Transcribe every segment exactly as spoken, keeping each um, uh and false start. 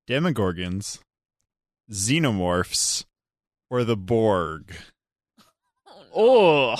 Demogorgons, Xenomorphs, or the Borg? Oh.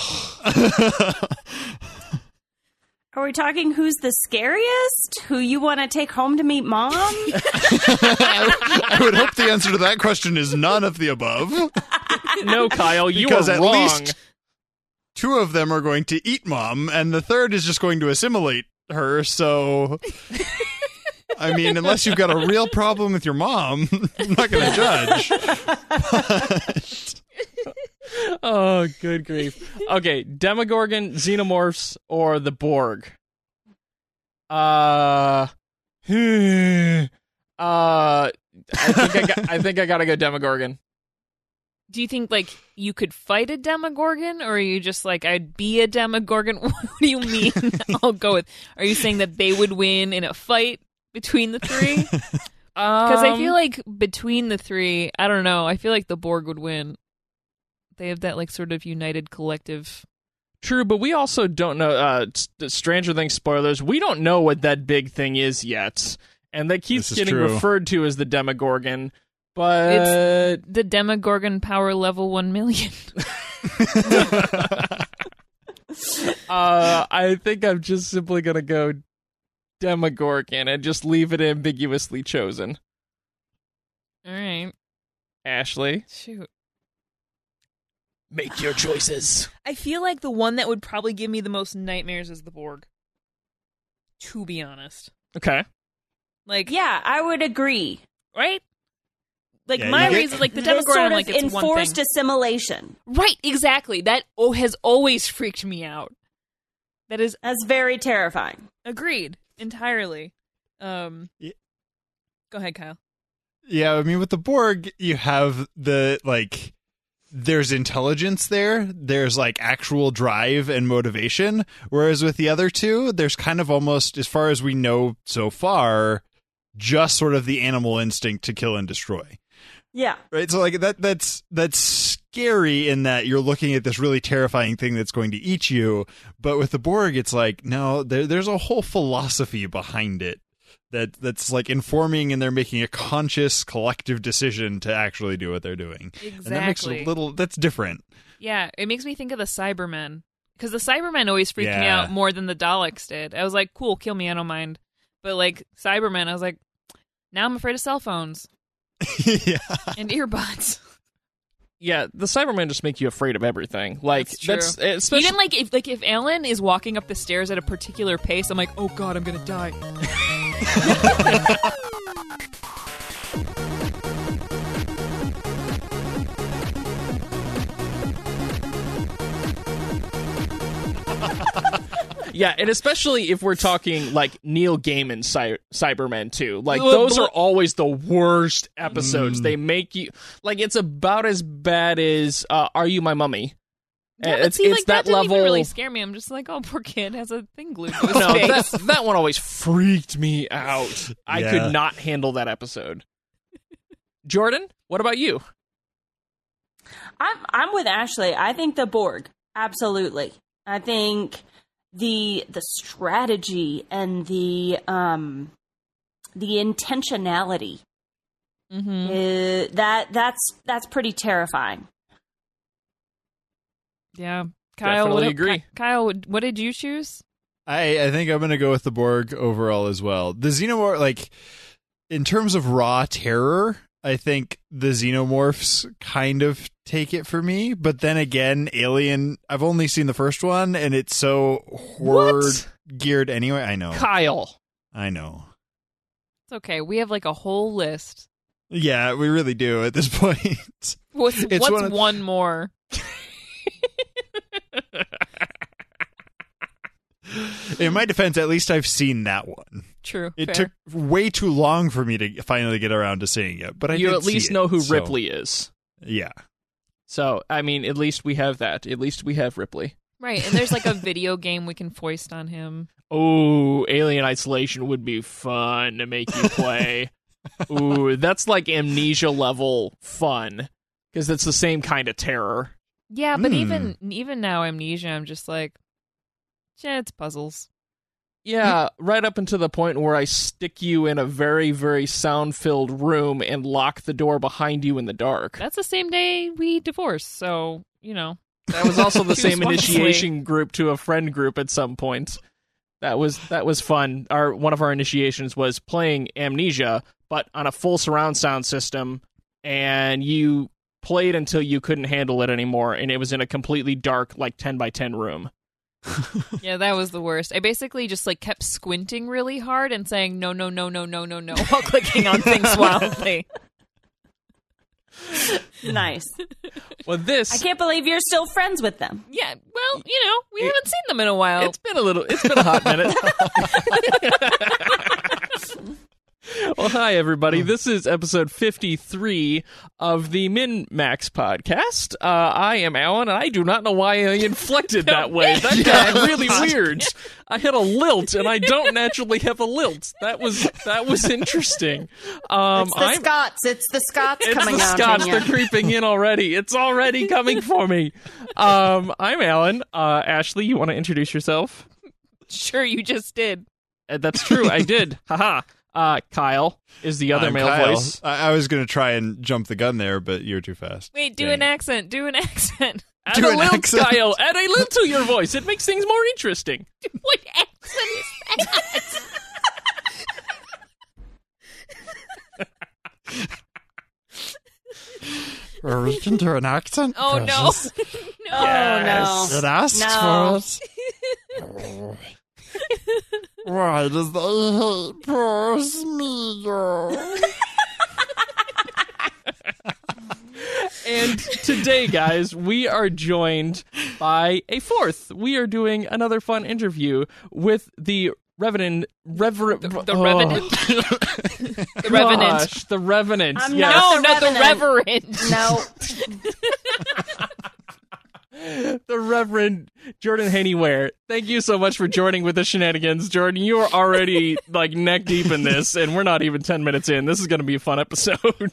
Are we talking who's the scariest? Who you want to take home to meet mom? I would hope the answer to that question is none of the above. No, Kyle, you Because are at wrong. least two of them are going to eat mom, and the third is just going to assimilate her, so... I mean, unless you've got a real problem with your mom, I'm not going to judge. But... Oh, good grief. Okay, Demogorgon, Xenomorphs, or the Borg? Uh... uh... I think I, got, I think I gotta go Demogorgon. Do you think, like, you could fight a Demogorgon, or are you just like, I'd be a Demogorgon? What do you mean? I'll go with... Are you saying that they would win in a fight between the three? Because I feel like between the three, I don't know, I feel like the Borg would win. They have that, like, sort of united collective... True, but we also don't know, uh, Stranger Things spoilers, we don't know what that big thing is yet. And that keeps getting true. referred to as the Demogorgon, but... It's the Demogorgon power level one million. uh, I think I'm just simply gonna go Demogorgon and just leave it ambiguously chosen. All right. Ashley? Shoot. Make your choices. I feel like the one that would probably give me the most nightmares is the Borg. To be honest. Okay. Like, Yeah, I would agree. right? Like, Yeah, my you get- reason, like, the This Demogorgon, sort of like, it's one enforced thing. assimilation. Right, exactly. That oh, has always freaked me out. That is That's very terrifying. agreed entirely. Um, Yeah. Go ahead, Kyle. Yeah, I mean, with the Borg, you have the, like... There's intelligence there. There's, like, actual drive and motivation. Whereas with the other two, there's kind of almost, as far as we know so far, just sort of the animal instinct to kill and destroy. Yeah. Right? So, like, that that's that's scary in that you're looking at this really terrifying thing that's going to eat you. But with the Borg, it's like, no, there, there's a whole philosophy behind it. That that's like informing, and they're making a conscious collective decision to actually do what they're doing. Exactly. And that makes it a little, that's different. Yeah, it makes me think of the Cybermen. Because the Cybermen always freaked me Yeah. out more than the Daleks did. I was like, cool, kill me, I don't mind. But, like, Cybermen, I was like, now I'm afraid of cell phones Yeah. and earbuds. Yeah, the Cybermen just make you afraid of everything. Like, That's true. that's, especially... Even, like, if like if Alan is walking up the stairs at a particular pace, I'm like, oh, God, I'm going to die. Yeah, and especially if we're talking, like, Neil Gaiman Cy- Cybermen, too. Like, Well, those bl- are always the worst episodes. They make you... Like, it's about as bad as uh, Are You My Mummy? Yeah, but it's see, it's like, that, that, didn't level... even really scare me. I'm just like, oh, poor kid has a thing glued to his No, face. that, that one always freaked me out. I Yeah. could not handle that episode. Jordan, what about you? I'm I'm with Ashley. I think the Borg. Absolutely. I think the the strategy and the um the intentionality Mm-hmm. uh, that that's that's pretty terrifying. Yeah. Kyle, Definitely what, agree. Ky- Kyle, what did you choose? I, I think I'm going to go with the Borg overall as well. The Xenomorph, like, in terms of raw terror, I think the Xenomorphs kind of take it for me. But then again, Alien, I've only seen the first one, and it's so horror-geared anyway. I know. Kyle. I know. It's okay. We have like a whole list. Yeah, we really do at this point. What's, It's what's one of- one more? In my defense, at least I've seen that one. True. It fair. took way too long for me to finally get around to seeing it, but I You did at least see it, know who so- Ripley is. Yeah. So, I mean, at least we have that. At least we have Ripley. Right, and there's like a video game we can foist on him. Oh, Alien Isolation would be fun to make you play. Ooh, that's like Amnesia level fun. Because it's the same kind of terror. Yeah, but Hmm. even even now, Amnesia, I'm just like, yeah, it's puzzles. Yeah, right up until the point where I stick you in a very, very sound-filled room and lock the door behind you in the dark. That's the same day we divorced, so, you know. That was also the Choose same wisely. initiation group to a friend group at some point. That was that was fun. Our one of our initiations was playing Amnesia, but on a full surround sound system, and you played until you couldn't handle it anymore, and it was in a completely dark, like ten by ten room. Yeah, that was the worst. I basically just like kept squinting really hard and saying no, no, no, no, no, no, no, while clicking on things wildly. Nice. Well, this I can't believe you're still friends with them. Yeah, well, you know, we haven't seen them in a while. it's been a little. It's been a hot minute. Well, hi, everybody. This is episode fifty-three of the Min Max podcast. Uh, I am Alan, and I do not know why I inflected that way. That got really weird. I had a lilt, and I don't naturally have a lilt. That was that was interesting. Um, It's the I'm, Scots. It's the Scots it's coming the out Scots. in They're you. creeping in already. It's already coming for me. Um, I'm Alan. Uh, Ashley, you want to introduce yourself? Sure, you just did. Uh, that's true. I did. Haha. Uh, Kyle is the other I'm male Kyle. voice. I, I was going to try and jump the gun there, but you're too fast. Wait, do Dang an it. accent. Do an accent. Add Do a an lilt, accent. Kyle. Add a lilt to your voice. It makes things more interesting. What accent is that? Or we can do an accent. Oh, no. no. Yes. Oh, It asks No. for it. Why does the hate force me? And today, guys, we are joined by a fourth. We are doing another fun interview with the Revenant. Reverend. The, the Revenant. The Revenant. Gosh, the Revenant. I'm yes. No, The not the Revenant. Reverend. No. The Reverend Jordan Hannyware. Thank you so much for joining with the shenanigans. Jordan, you are already like neck deep in this, and we're not even ten minutes in. This is going to be a fun episode.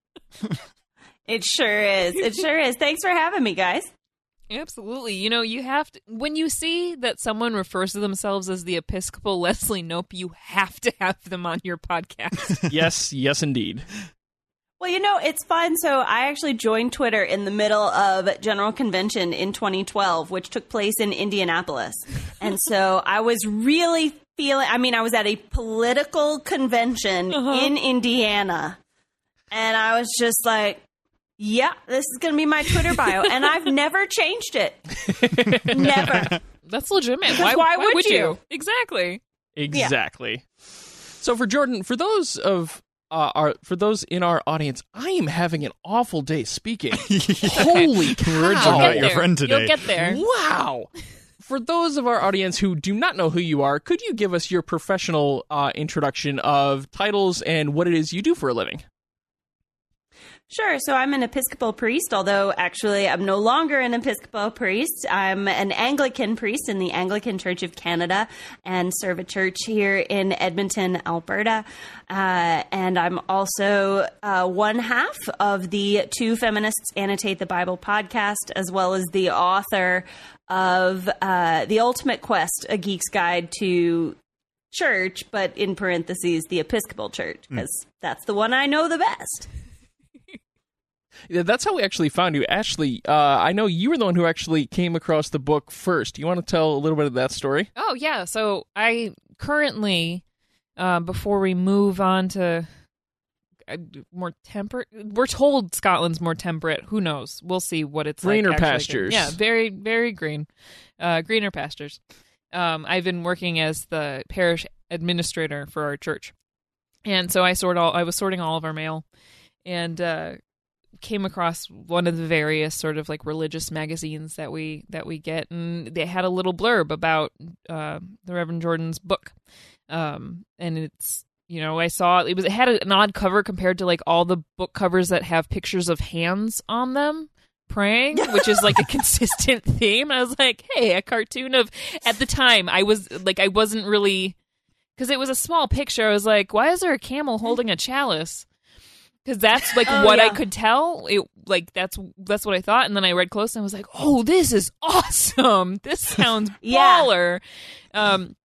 It sure is. It sure is. Thanks for having me, guys. Absolutely. You know, you have to, when you see that someone refers to themselves as the Episcopal Leslie Knope, you have to have them on your podcast. Yes, yes, indeed. Well, you know, it's fun. So I actually joined Twitter in the middle of General Convention in twenty twelve, which took place in Indianapolis. And so I was really feeling, I mean, I was at a political convention Uh-huh. in Indiana. And I was just like, yeah, this is going to be my Twitter bio. And I've never changed it. Never. That's legitimate. Because Why, why why would you? Exactly. Exactly. So for Jordan, for those of uh, our for those in our audience, I am having an awful day speaking. Holy cow! Words You'll are get not your there. friend today. You'll get there. Wow. For those of our audience who do not know who you are, could you give us your professional uh, introduction of titles and what it is you do for a living? Sure. So I'm an Episcopal priest, although actually I'm no longer an Episcopal priest. I'm an Anglican priest in the Anglican Church of Canada and serve a church here in Edmonton, Alberta. Uh, and I'm also uh, one half of the Two Feminists Annotate the Bible podcast, as well as the author of uh, The Ultimate Quest, A Geek's Guide to Church, but in parentheses, the Episcopal Church, because that's the one I know the best. Yeah, that's how we actually found you. Ashley, uh, I know you were the one who actually came across the book first. You want to tell a little bit of that story? Oh, yeah. So I currently, uh, before we move on to uh, more temperate, we're told Scotland's more temperate. Who knows? We'll see what it's Greener like. actually. pastures. Yeah, very, very green. Uh, greener pastures. Um, I've been working as the parish administrator for our church. And so I sort all, I was sorting all of our mail and, uh, came across one of the various sort of like religious magazines that we that we get, and they had a little blurb about uh, the Reverend Jordan's book, um, and it's you know I saw it was it had an odd cover compared to like all the book covers that have pictures of hands on them praying, which is like a consistent theme. I was like, hey, a cartoon of at the time I was like I wasn't really because it was a small picture. I was like, why is there a camel holding a chalice? Because that's like Oh, what I yeah. could tell. It like that's that's what I thought, and then I read close and I was like, "Oh, this is awesome! This sounds Yeah. baller." Um,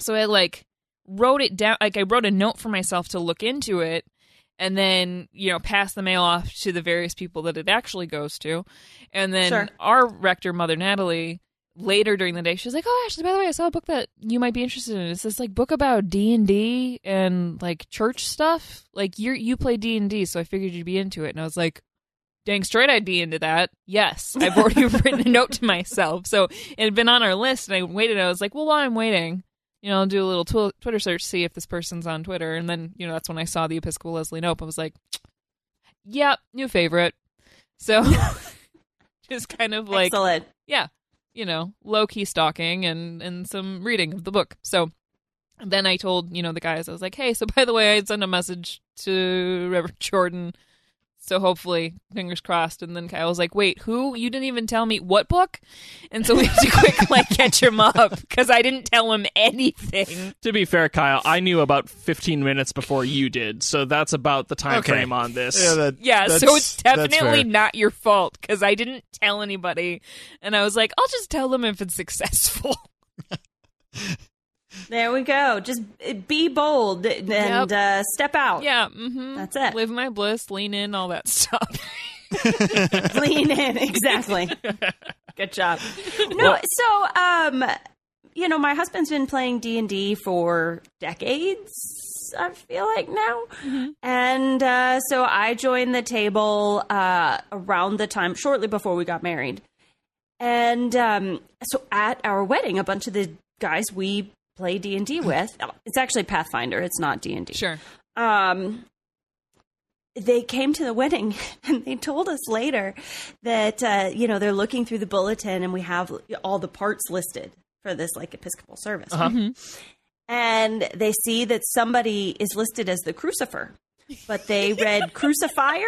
So I like wrote it down. Like I wrote a note for myself to look into it, and then, you know, pass the mail off to the various people that it actually goes to. And then Sure. our rector, Mother Natalie, later during the day, she was like, "Oh, Ashley, by the way, I saw a book that you might be interested in. It's this like book about D and D and like church stuff. Like you you play D and D, so I figured you'd be into it." And I was like, dang straight I'd be into that. Yes, I've already written a note to myself. So it had been on our list, and I waited. And I was like, well, while I'm waiting, you know, I'll do a little tw- Twitter search, see if this person's on Twitter. And then, you know, that's when I saw the Episcopal Leslie Knope. I was like, yep, new favorite. So just kind of like, Excellent. yeah, you know, low-key stalking and, and some reading of the book. So then I told, you know, the guys, I was like, hey, so by the way, I'd send a message to Reverend Jordan. So hopefully, fingers crossed. And then Kyle was like, wait, who? You didn't even tell me what book? And so we had to quick, like, catch him up because I didn't tell him anything. To be fair, Kyle, I knew about fifteen minutes before you did, so that's about the time Okay. frame on this. Yeah, that, Yeah, that's, so it's that's definitely fair. not your fault because I didn't tell anybody. And I was like, I'll just tell them if it's successful. There we go. Just be bold and Yep. uh, step out. Yeah, mm-hmm. That's it. Live my bliss, lean in, all that stuff. Lean in. Exactly. Good job. No, so, um, you know, my husband's been playing D and D for decades, I feel like now. Mm-hmm. And uh, so I joined the table uh, around the time, shortly before we got married. And um, so at our wedding, a bunch of the guys we play D and D with, it's actually Pathfinder, it's not D and D. Sure. Um, they came to the wedding and they told us later that, uh, you know, they're looking through the bulletin and we have all the parts listed for this like Episcopal service. Uh-huh. Mm-hmm. And they see that somebody is listed as the crucifer, but they read crucifier.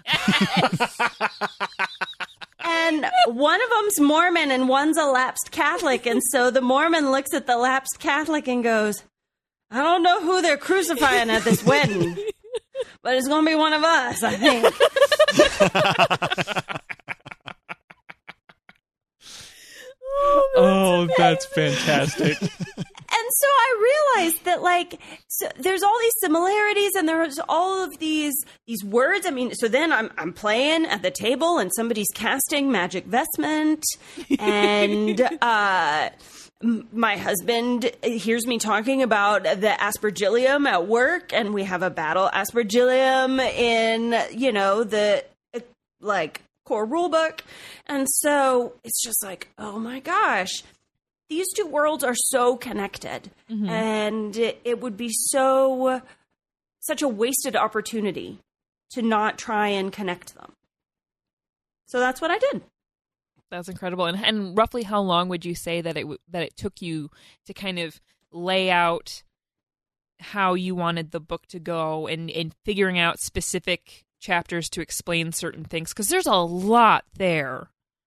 And one of them's Mormon and one's a lapsed Catholic. And so the Mormon looks at the lapsed Catholic and goes, I don't know who they're crucifying at this wedding, but it's going to be one of us, I think. Oh, that's fantastic. And so I realized that, like, so there's all these similarities, and there's all of these these words. I mean, so then I'm I'm playing at the table, and somebody's casting magic vestment, and uh, m- my husband hears me talking about the aspergillium at work, and we have a battle aspergillium in, you know, the uh, like core rulebook, and so it's just like, oh my gosh. These two worlds are so connected, Mm-hmm. and it, it would be so such a wasted opportunity to not try and connect them. So that's what I did. That's incredible. And, and roughly how long would you say that it w- that it took you to kind of lay out how you wanted the book to go and, and figuring out specific chapters to explain certain things? Because there's a lot there.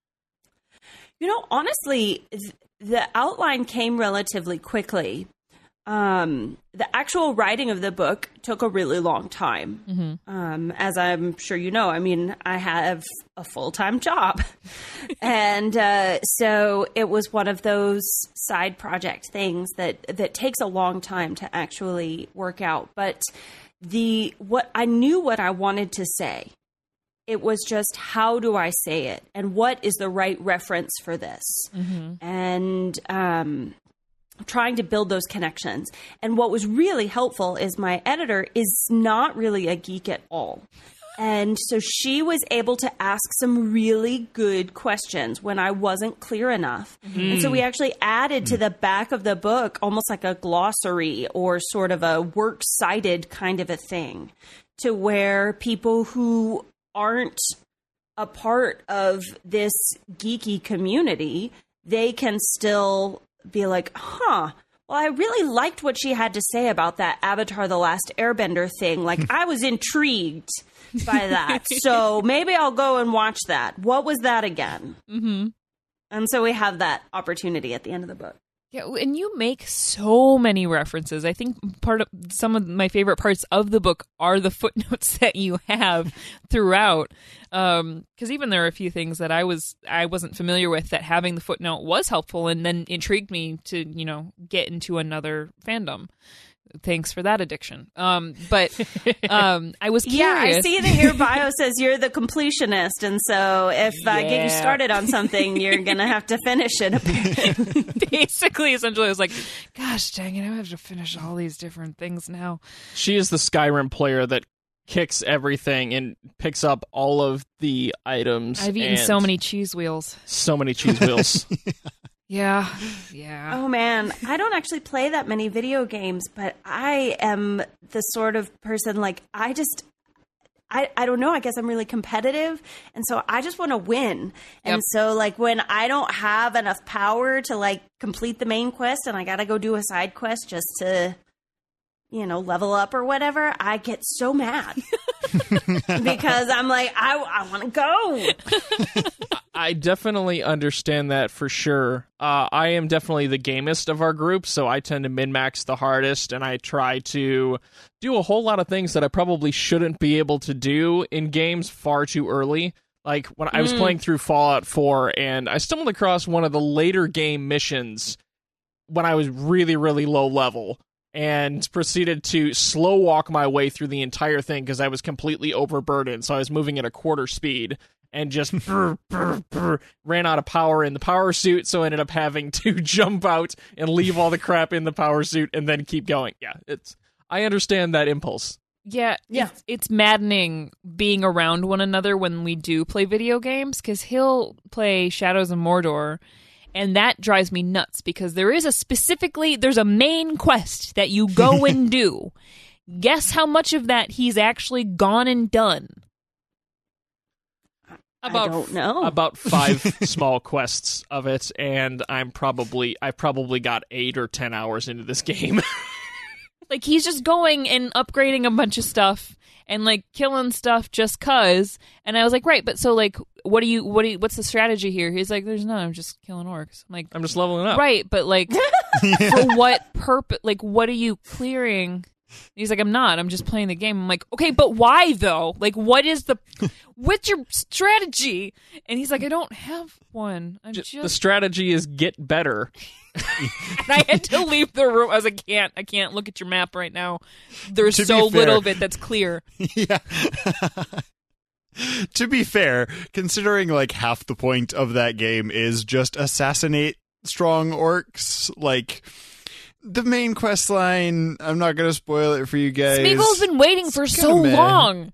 You know, honestly, th- the outline came relatively quickly. Um, the actual writing of the book took a really long time. Mm-hmm. Um, as I'm sure you know, I mean, I have a full-time job. and uh, so it was one of those side project things that, that takes a long time to actually work out. But the what I knew what I wanted to say. It was just, how do I say it? And what is the right reference for this? Mm-hmm. And um, trying to build those connections. And what was really helpful is my editor is not really a geek at all. And so she was able to ask some really good questions when I wasn't clear enough. Mm. And so we actually added mm. to the back of the book almost like a glossary or sort of a works cited kind of a thing, to where people who aren't a part of this geeky community, they can still be like, huh, well, I really liked what she had to say about that Avatar The Last Airbender thing. Like, I was intrigued by that. So maybe I'll go and watch that. What was that again? Mm-hmm. And so we have that opportunity at the end of the book. Yeah, and you make so many references. I think part of some of my favorite parts of the book are the footnotes that you have throughout. Um, because even there are a few things that I was I wasn't familiar with that having the footnote was helpful, and then intrigued me to you know get into another fandom. Thanks for that addiction. Um, but um, I was curious. Yeah, I see that your bio says you're the completionist, and so if I get you Yeah. started on something, you're gonna have to finish it. Apparently. Basically, essentially, I was like, "Gosh, dang it! I have to finish all these different things now." She is the Skyrim player that kicks everything and picks up all of the items. I've eaten and so many cheese wheels. so many cheese wheels. Yeah, yeah. Oh man, I don't actually play that many video games, but I am the sort of person like I just. I, I don't know. I guess I'm really competitive. And so I just want to win. And Yep. so like when I don't have enough power to like complete the main quest and I got to go do a side quest just to, you know, level up or whatever, I get so mad because I'm like, I, I want to go. I definitely understand that for sure. Uh, I am definitely the gamest of our group, so I tend to min-max the hardest, and I try to do a whole lot of things that I probably shouldn't be able to do in games far too early. Like, when I was Mm. playing through Fallout four, and I stumbled across one of the later game missions when I was really, really low level, and proceeded to slow walk my way through the entire thing because I was completely overburdened, so I was moving at a quarter speed. And just brr, brr, brr, ran out of power in the power suit, so I ended up having to jump out and leave all the crap in the power suit and then keep going. Yeah, it's. I understand that impulse. Yeah, Yeah. It's, it's maddening being around one another when we do play video games, because he'll play Shadows of Mordor, and that drives me nuts because there is a specifically, there's a main quest that you go and do. Guess how much of that he's actually gone and done? I don't know. About five small quests of it, and I'm probably I've probably got eight or ten hours into this game. Like, he's just going and upgrading a bunch of stuff and like killing stuff just cuz. And I was like, right, but so like, what do you what do you, what's the strategy here? He's like, there's none. I'm just killing orcs. I'm like, I'm just leveling up. right, but like, for what purpose? Like, what are you clearing? He's like, I'm not. I'm just playing the game. I'm like, okay, but why though? Like, what is the what's your strategy? And he's like, I don't have one. I'm J- just. The strategy is get better. And I had to leave the room. I was like, I can't. I can't look at your map right now. There's To be so fair- little of it that's clear. Yeah. To be fair, considering like half the point of that game is just assassinate strong orcs, like the main quest line, I'm not going to spoil it for you guys. Smeagol's been waiting for It's so kinda meh. long.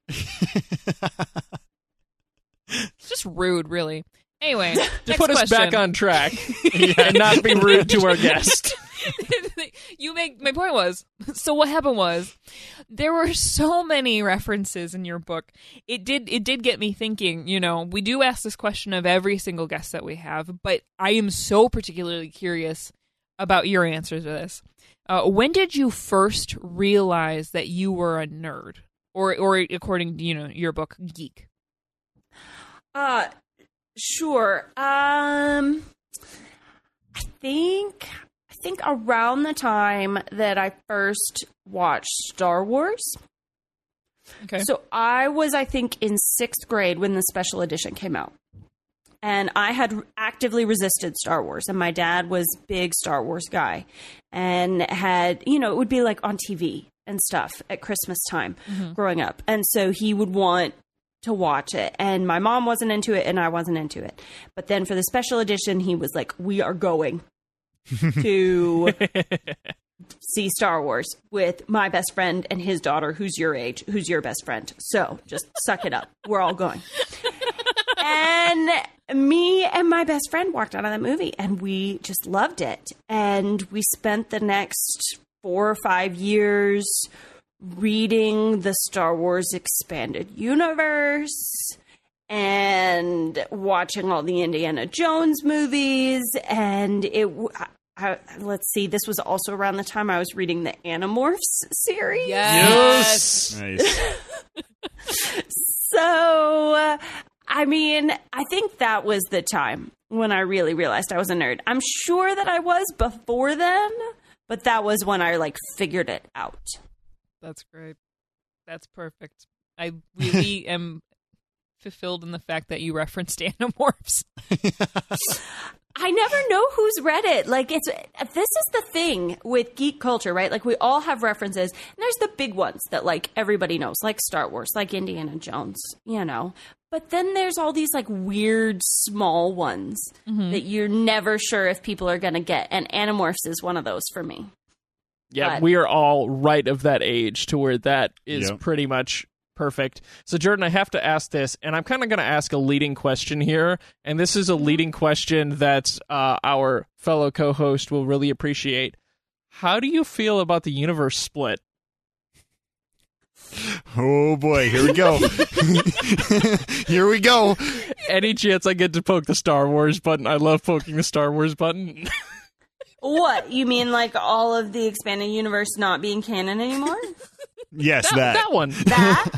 It's just rude, really. Anyway, To next put us question. back on track and not be rude to our guest. You make my point was, so what happened was there were so many references in your book. It did it did get me thinking, you know, we do ask this question of every single guest that we have, but I am so particularly curious about your answer to this. Uh, when did you first realize that you were a nerd? Or or according to, you know, your book, geek? Uh, sure. Um, I think I think around the time that I first watched Star Wars. Okay. So I was, I think, in sixth grade when the special edition came out. And I had actively resisted Star Wars. And my dad was a big Star Wars guy. And had, you know, it would be like on T V and stuff at Christmas time growing up. And so he would want to watch it. And my mom wasn't into it and I wasn't into it. But then for the special edition, he was like, we are going to see Star Wars with my best friend and his daughter, who's your age, who's your best friend. So just suck it up. We're all going. And me and my best friend walked out of that movie and we just loved it. And we spent the next four or five years reading the Star Wars Expanded Universe and watching all the Indiana Jones movies. And it, I, let's see, this was also around the time I was reading the Animorphs series. Yes. Nice. So uh, I, I mean, I think that was the time when I really realized I was a nerd. I'm sure that I was before then, but that was when I like figured it out. That's great. That's perfect. I really am fulfilled in the fact that you referenced Animorphs. I never know who's read it. Like, it's this is the thing with geek culture, right? Like, we all have references. And there's the big ones that, like, everybody knows, like Star Wars, like Indiana Jones, you know. But then there's all these, like, weird, small ones mm-hmm. that you're never sure if people are going to get. And Animorphs is one of those for me. Yeah, but, we are all right of that age to where that is yep. pretty much perfect. So, Jordan, I have to ask this, and I'm kind of going to ask a leading question here, and this is a leading question that uh, our fellow co-host will really appreciate. How do you feel about the universe split? Oh, boy, here we go. Here we go. Any chance I get to poke the Star Wars button? I love poking the Star Wars button. What? You mean like all of the expanded universe not being canon anymore? Yes, that. That, that one. That?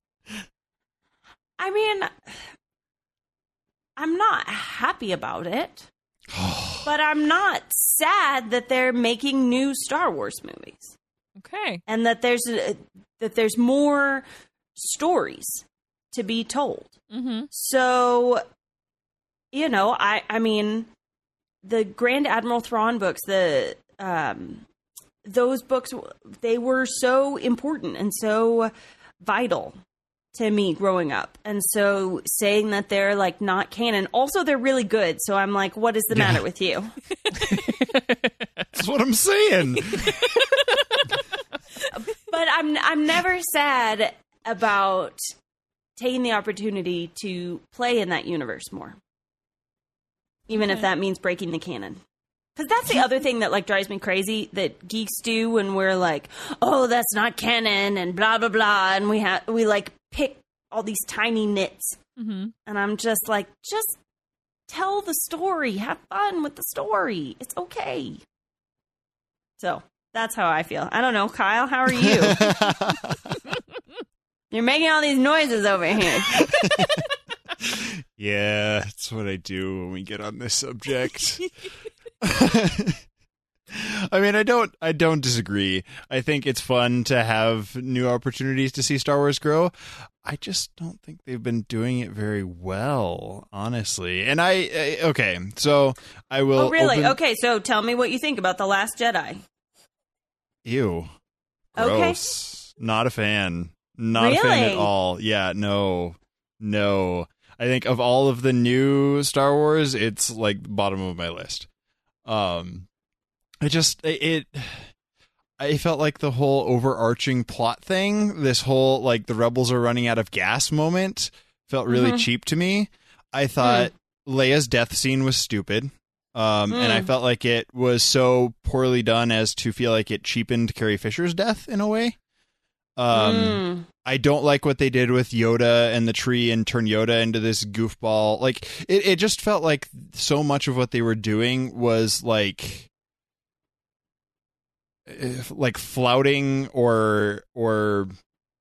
I mean, I'm not happy about it, but I'm not sad that they're making new Star Wars movies. Okay. And that there's a, that there's more stories to be told. Mm-hmm. So, you know, I I mean, the Grand Admiral Thrawn books, the um, those books, they were so important and so vital to me growing up. And so saying that they're like not canon, also they're really good. So I'm like, what is the matter with you? That's what I'm saying. But I'm I'm never sad about taking the opportunity to play in that universe more. Even okay. if that means breaking the canon. Because that's the other thing that like drives me crazy that geeks do when we're like, oh, that's not canon and blah, blah, blah. And we have we like pick all these tiny nits. Mm-hmm. And I'm just like, just tell the story. Have fun with the story. It's okay. So that's how I feel. I don't know. Kyle, how are you? You're making all these noises over here. Yeah, that's what I do when we get on this subject. I mean, I don't I don't disagree. I think it's fun to have new opportunities to see Star Wars grow. I just don't think they've been doing it very well, honestly. And I, I okay, so I will Oh, really? open... Okay, so tell me what you think about The Last Jedi. Ew. Okay. Gross. Not a fan. Not Really? a fan at all. Yeah, no. No. I think of all of the new Star Wars, it's like bottom of my list. Um, it just it, it. I felt like the whole overarching plot thing, this whole like the rebels are running out of gas moment, felt really Mhm. cheap to me. I thought mm. Leia's death scene was stupid, um, mm. and I felt like it was so poorly done as to feel like it cheapened Carrie Fisher's death in a way. Um, mm. I don't like what they did with Yoda and the tree and turn Yoda into this goofball. Like it, it just felt like so much of what they were doing was like, like flouting or, or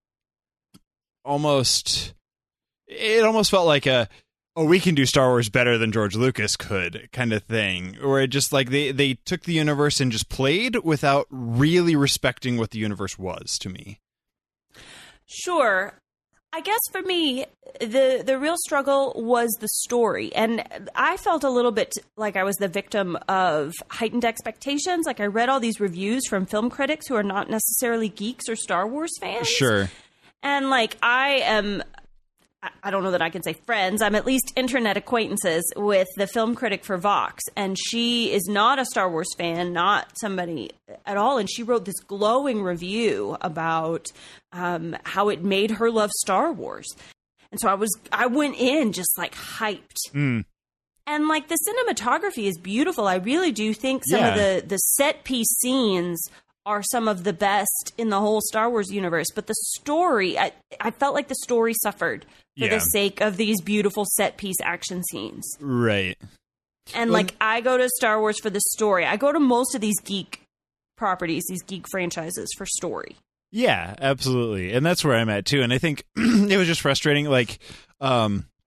almost, it almost felt like a, oh, we can do Star Wars better than George Lucas could kind of thing. Or it just like they, they took the universe and just played without really respecting what the universe was to me. Sure. I guess for me, the the real struggle was the story. And I felt a little bit like I was the victim of heightened expectations. Like I read all these reviews from film critics who are not necessarily geeks or Star Wars fans. Sure. And like I am, I don't know that I can say friends. I'm at least internet acquaintances with the film critic for Vox. And she is not a Star Wars fan, not somebody at all. And she wrote this glowing review about um, how it made her love Star Wars. And so I was, I went in just like hyped. Mm. And like the cinematography is beautiful. I really do think some yeah. of the, the set piece scenes are some of the best in the whole Star Wars universe. But the story, I, I felt like the story suffered for yeah. the sake of these beautiful set piece action scenes. Right. And well, like, I go to Star Wars for the story. I go to most of these geek properties, these geek franchises for story. Yeah, absolutely. And that's where I'm at too. And I think it was just frustrating. Like, um,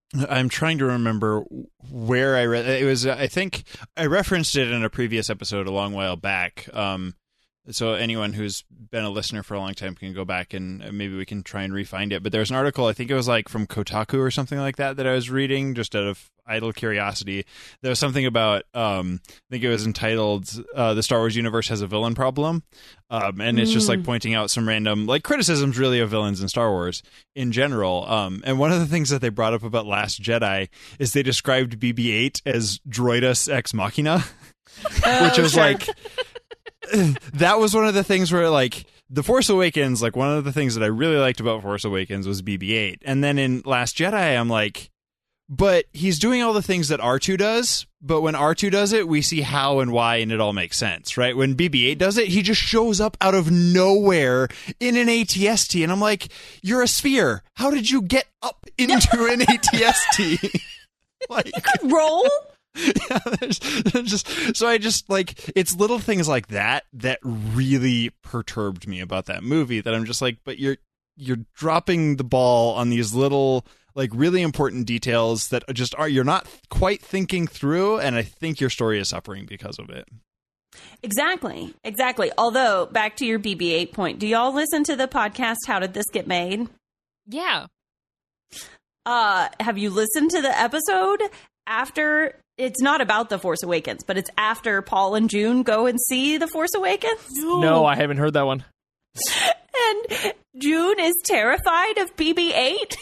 I'm trying to remember where I read it. Was, I think I referenced it in a previous episode a long while back. Um, so anyone who's been a listener for a long time can go back and maybe we can try and re-find it. But there's an article, I think it was like from Kotaku or something like that, that I was reading just out of idle curiosity. There was something about, um, I think it was entitled uh, The Star Wars Universe Has a Villain Problem. Um, and it's just like pointing out some random like criticisms really of villains in Star Wars in general. Um, and one of the things that they brought up about Last Jedi is they described B B eight as Droidus Ex Machina, Oh, which was sure. like, that was one of the things where like The Force Awakens, like one of the things that I really liked about Force Awakens was B B eight. And then in Last Jedi, I'm like, but he's doing all the things that R two does, but when R two does it, we see how and why, and it all makes sense, right? When B B eight does it, he just shows up out of nowhere in an A T S T, and I'm like, you're a sphere. How did you get up into an A T S T? Like, Roll? yeah, there's, there's just so I just like it's little things like that that really perturbed me about that movie. That I'm just like, but you're you're dropping the ball on these little like really important details that just are you're not quite thinking through, and I think your story is suffering because of it. Exactly. Exactly. Although, back to your B B eight point, do y'all listen to the podcast, How Did This Get Made? Yeah. Uh, have you listened to the episode after? It's not about The Force Awakens, but it's after Paul and June go and see The Force Awakens. No, I haven't heard that one. And June is terrified of B B eight.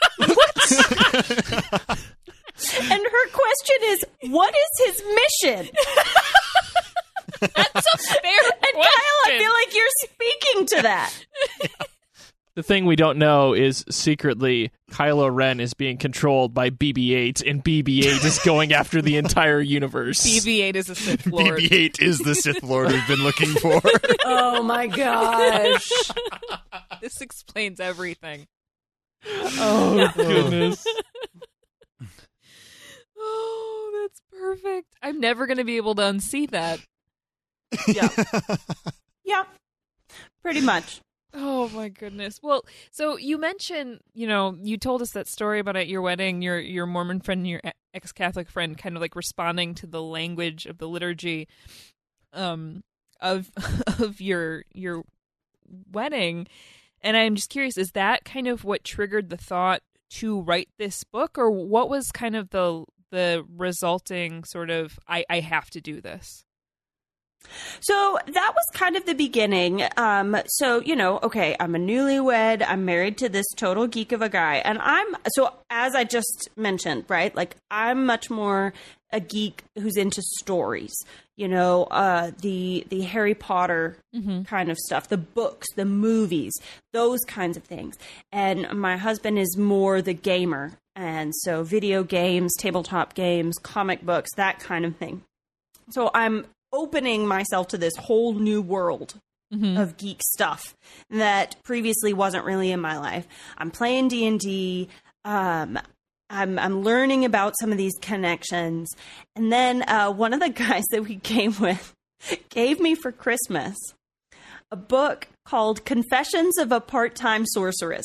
And her question is, what is his mission? That's a fair And question. Kyle, I feel like you're speaking to that. The thing we don't know is secretly Kylo Ren is being controlled by B B eight, and B B eight is going after the entire universe. B B eight is a Sith Lord. B B eight is the Sith Lord we've been looking for. Oh my gosh. This explains everything. Oh, goodness. Oh, that's perfect. I'm never going to be able to unsee that. Yeah. Yeah. Pretty much. Oh my goodness. Well, so you mentioned, you know, you told us that story about at your wedding, your your Mormon friend and your ex-Catholic friend kind of like responding to the language of the liturgy um of of your your wedding. And I'm just curious, is that kind of what triggered the thought to write this book, or what was kind of the the resulting sort of I, I have to do this? So that was kind of the beginning. Um, so, you know, okay, I'm a newlywed. I'm married to this total geek of a guy. And I'm, so as I just mentioned, right, like I'm much more a geek who's into stories, you know, uh, the, the Harry Potter Mm-hmm. kind of stuff, the books, the movies, those kinds of things. And my husband is more the gamer. And so video games, tabletop games, comic books, that kind of thing. So I'm opening myself to this whole new world Mm-hmm. of geek stuff that previously wasn't really in my life. I'm playing D and D. Um, I'm, I'm learning about some of these connections. And then uh, one of the guys that we came with gave me for Christmas a book called Confessions of a Part-Time Sorceress.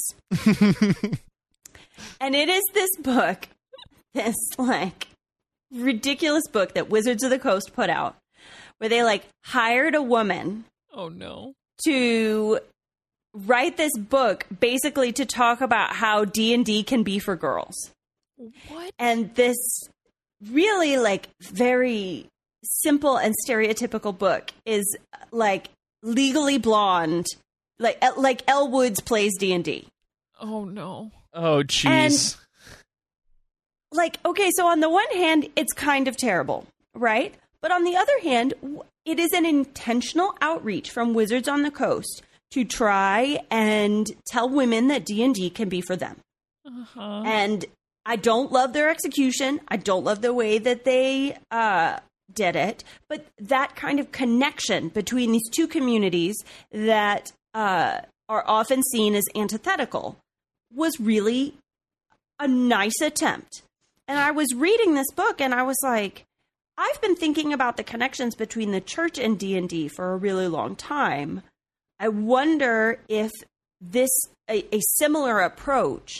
And it is this book, this like ridiculous book that Wizards of the Coast put out, where they like hired a woman Oh no. to write this book basically to talk about how D and D can be for girls. What? And this really like very simple and stereotypical book is like Legally Blonde, like like Elle Woods plays D and D. Oh no. Oh, jeez. Like, okay, so on the one hand, it's kind of terrible, right? But on the other hand, it is an intentional outreach from Wizards on the Coast to try and tell women that D and D can be for them. Uh-huh. And I don't love their execution. I don't love the way that they uh, did it. But that kind of connection between these two communities that uh, are often seen as antithetical was really a nice attempt. And I was reading this book and I was like, I've been thinking about the connections between the church and D and D for a really long time. I wonder if this, a, a similar approach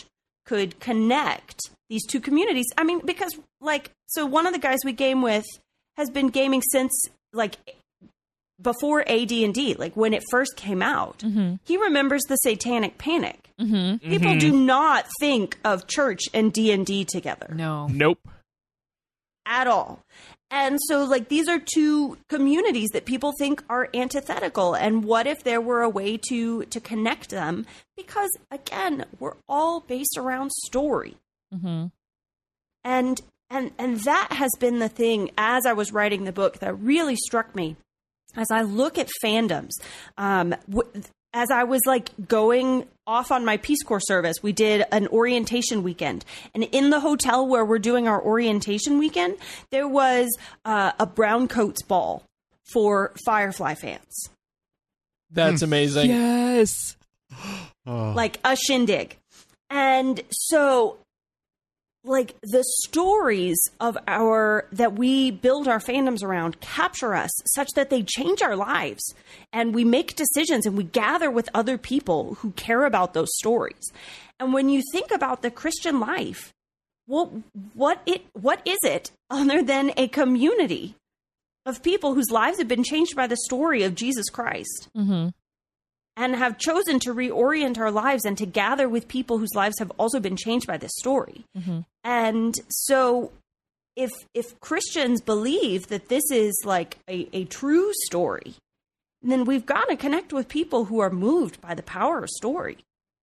could connect these two communities. I mean, because like, so one of the guys we game with has been gaming since like before A D and D, like when it first came out. Mm-hmm. He remembers the Satanic Panic. Mm-hmm. People Mhm. do not think of church and D and D together No. Nope. at all. And so, like, these are two communities that people think are antithetical. And what if there were a way to to connect them? Because, again, we're all based around story. Mm-hmm. And and and that has been the thing as I was writing the book that really struck me. As I look at fandoms, um, w- as I was like going off on my Peace Corps service, we did an orientation weekend. And in the hotel where we're doing our orientation weekend, there was uh, a brown coats ball for Firefly fans. That's amazing. Yes. Oh. Like a shindig. And so, like, the stories of our that we build our fandoms around capture us such that they change our lives, and we make decisions and we gather with other people who care about those stories. And when you think about the Christian life, what what it what is it other than a community of people whose lives have been changed by the story of Jesus Christ? Mm-hmm. And have chosen to reorient our lives and to gather with people whose lives have also been changed by this story. Mm-hmm. And so if if Christians believe that this is like a, a true story, then we've got to connect with people who are moved by the power of story.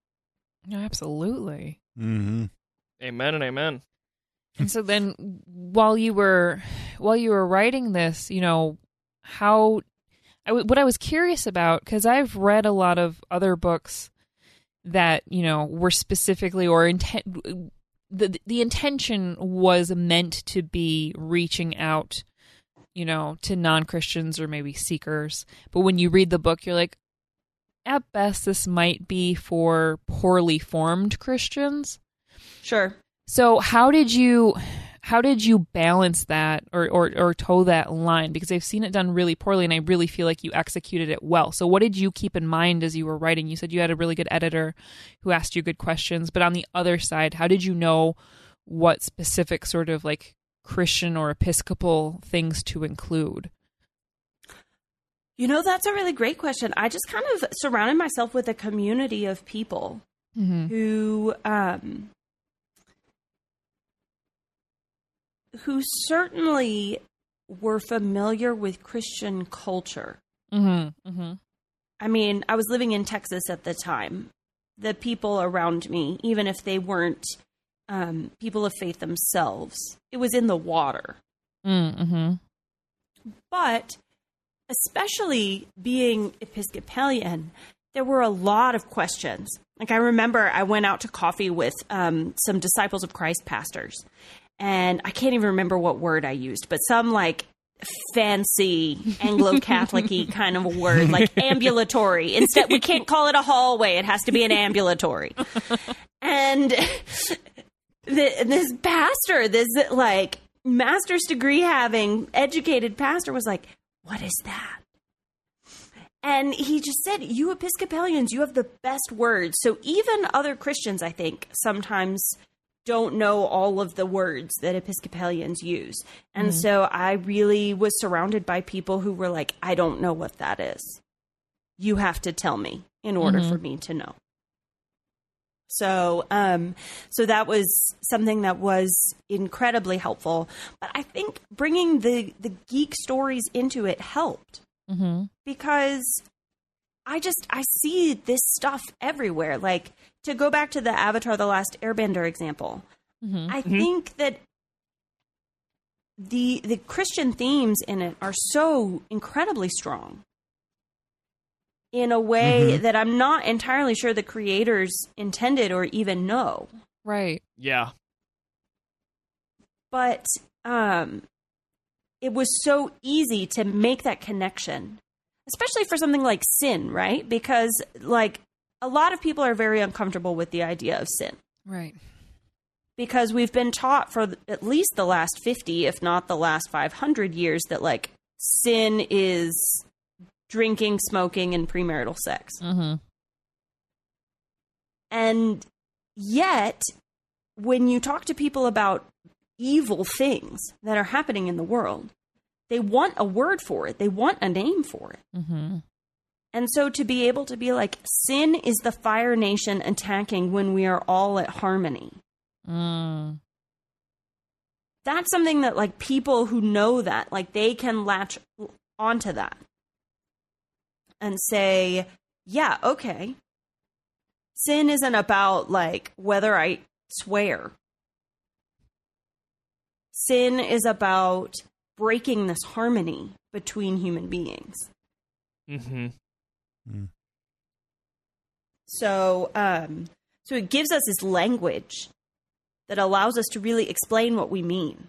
Absolutely. Mm-hmm. Amen and amen. And so then while you were while you were writing this, you know, how I w- what I was curious about, because I've read a lot of other books that, you know, were specifically or intent the the intention was meant to be reaching out, you know, to non-Christians or maybe seekers. But when you read the book, you're like, at best, this might be for poorly formed Christians. Sure. So how did you how did you balance that or, or or toe that line? Because I've seen it done really poorly, and I really feel like you executed it well. So what did you keep in mind as you were writing? You said you had a really good editor who asked you good questions, but on the other side, how did you know what specific sort of like Christian or Episcopal things to include? You know, that's a really great question. I just kind of surrounded myself with a community of people Mm-hmm. who um, who certainly were familiar with Christian culture. Mm-hmm. Mm-hmm. I mean, I was living in Texas at the time. The people around me, even if they weren't um, people of faith themselves, it was in the water. Mm-hmm. But especially being Episcopalian, there were a lot of questions. Like, I remember I went out to coffee with um, some Disciples of Christ pastors, and I can't even remember what word I used, but some like fancy Anglo-Catholic-y kind of a word, like ambulatory. Instead, we can't call it a hallway. It has to be an ambulatory. And the, this pastor, this like master's degree having educated pastor was like, what is that? And he just said, you Episcopalians, you have the best words. So even other Christians, I think, sometimes don't know all of the words that Episcopalians use. And Mm-hmm. so I really was surrounded by people who were like, I don't know what that is. You have to tell me in order Mm-hmm. for me to know. So, um, so that was something that was incredibly helpful. But I think bringing the, the geek stories into it helped. Mm-hmm. Because I just, I see this stuff everywhere. Like, to go back to the Avatar: The Last Airbender example, Mm-hmm. I think that the the Christian themes in it are so incredibly strong in a way Mhm. that I'm not entirely sure the creators intended or even know. Right. Yeah. But um, it was so easy to make that connection, especially for something like sin, right? Because, like, a lot of people are very uncomfortable with the idea of sin Right. because we've been taught for at least the last fifty, if not the last five hundred years, that, like, sin is drinking, smoking, and premarital sex. Mm-hmm. And yet, when you talk to people about evil things that are happening in the world, they want a word for it. They want a name for it. Mm-hmm. And so to be able to be like, sin is the Fire Nation attacking when we are all at harmony. Mm. That's something that like people who know that, like they can latch onto that and say, yeah, okay. Sin isn't about like whether I swear. Sin is about breaking this harmony between human beings. Mm-hmm. Mm. So, um, so it gives us this language that allows us to really explain what we mean.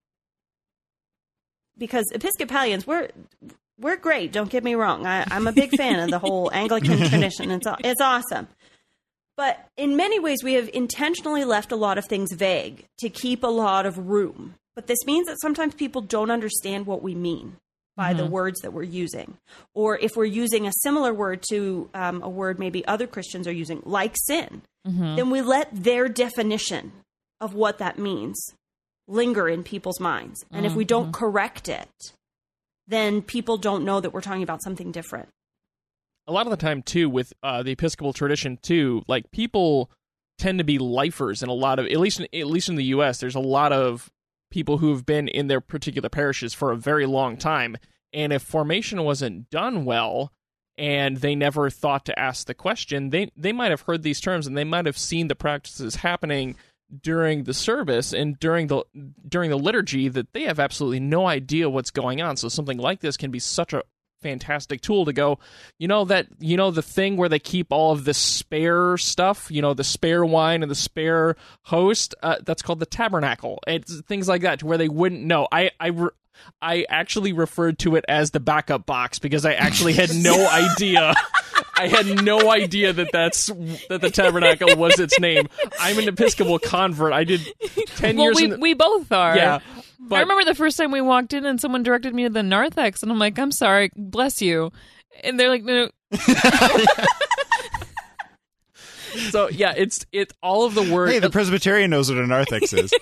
Because Episcopalians, we're we're great. Don't get me wrong. I, I'm a big fan of the whole Anglican tradition. It's it's awesome. But in many ways, we have intentionally left a lot of things vague to keep a lot of room. But this means that sometimes people don't understand what we mean by mm-hmm. the words that we're using. Or if we're using a similar word to um, a word maybe other Christians are using, like sin, mm-hmm. then we let their definition of what that means linger in people's minds. And mm-hmm. if we don't correct it, then people don't know that we're talking about something different. A lot of the time, too, with uh, the Episcopal tradition, too, like people tend to be lifers in a lot of, at least in, at least in the U S, there's a lot of people who have been in their particular parishes for a very long time. And if formation wasn't done well and they never thought to ask the question, they, they might have heard these terms and they might have seen the practices happening during the service and during the during the liturgy that they have absolutely no idea what's going on. So something like this can be such a fantastic tool to go, you know, that, you know, the thing where they keep all of the spare stuff, you know, the spare wine and the spare host, uh, that's called the tabernacle. It's things like that to where they wouldn't know. I, I, re- I actually referred to it as the backup box because I actually had no idea. I had no idea that that's that the tabernacle was its name. I'm an Episcopal convert. I did ten well, years. We, in the- we both are. Yeah. But, I remember the first time we walked in and someone directed me to the narthex, and I'm like, I'm sorry, bless you. And they're like, no. So, yeah, it's it all of the words. Hey, the Presbyterian knows what a narthex is.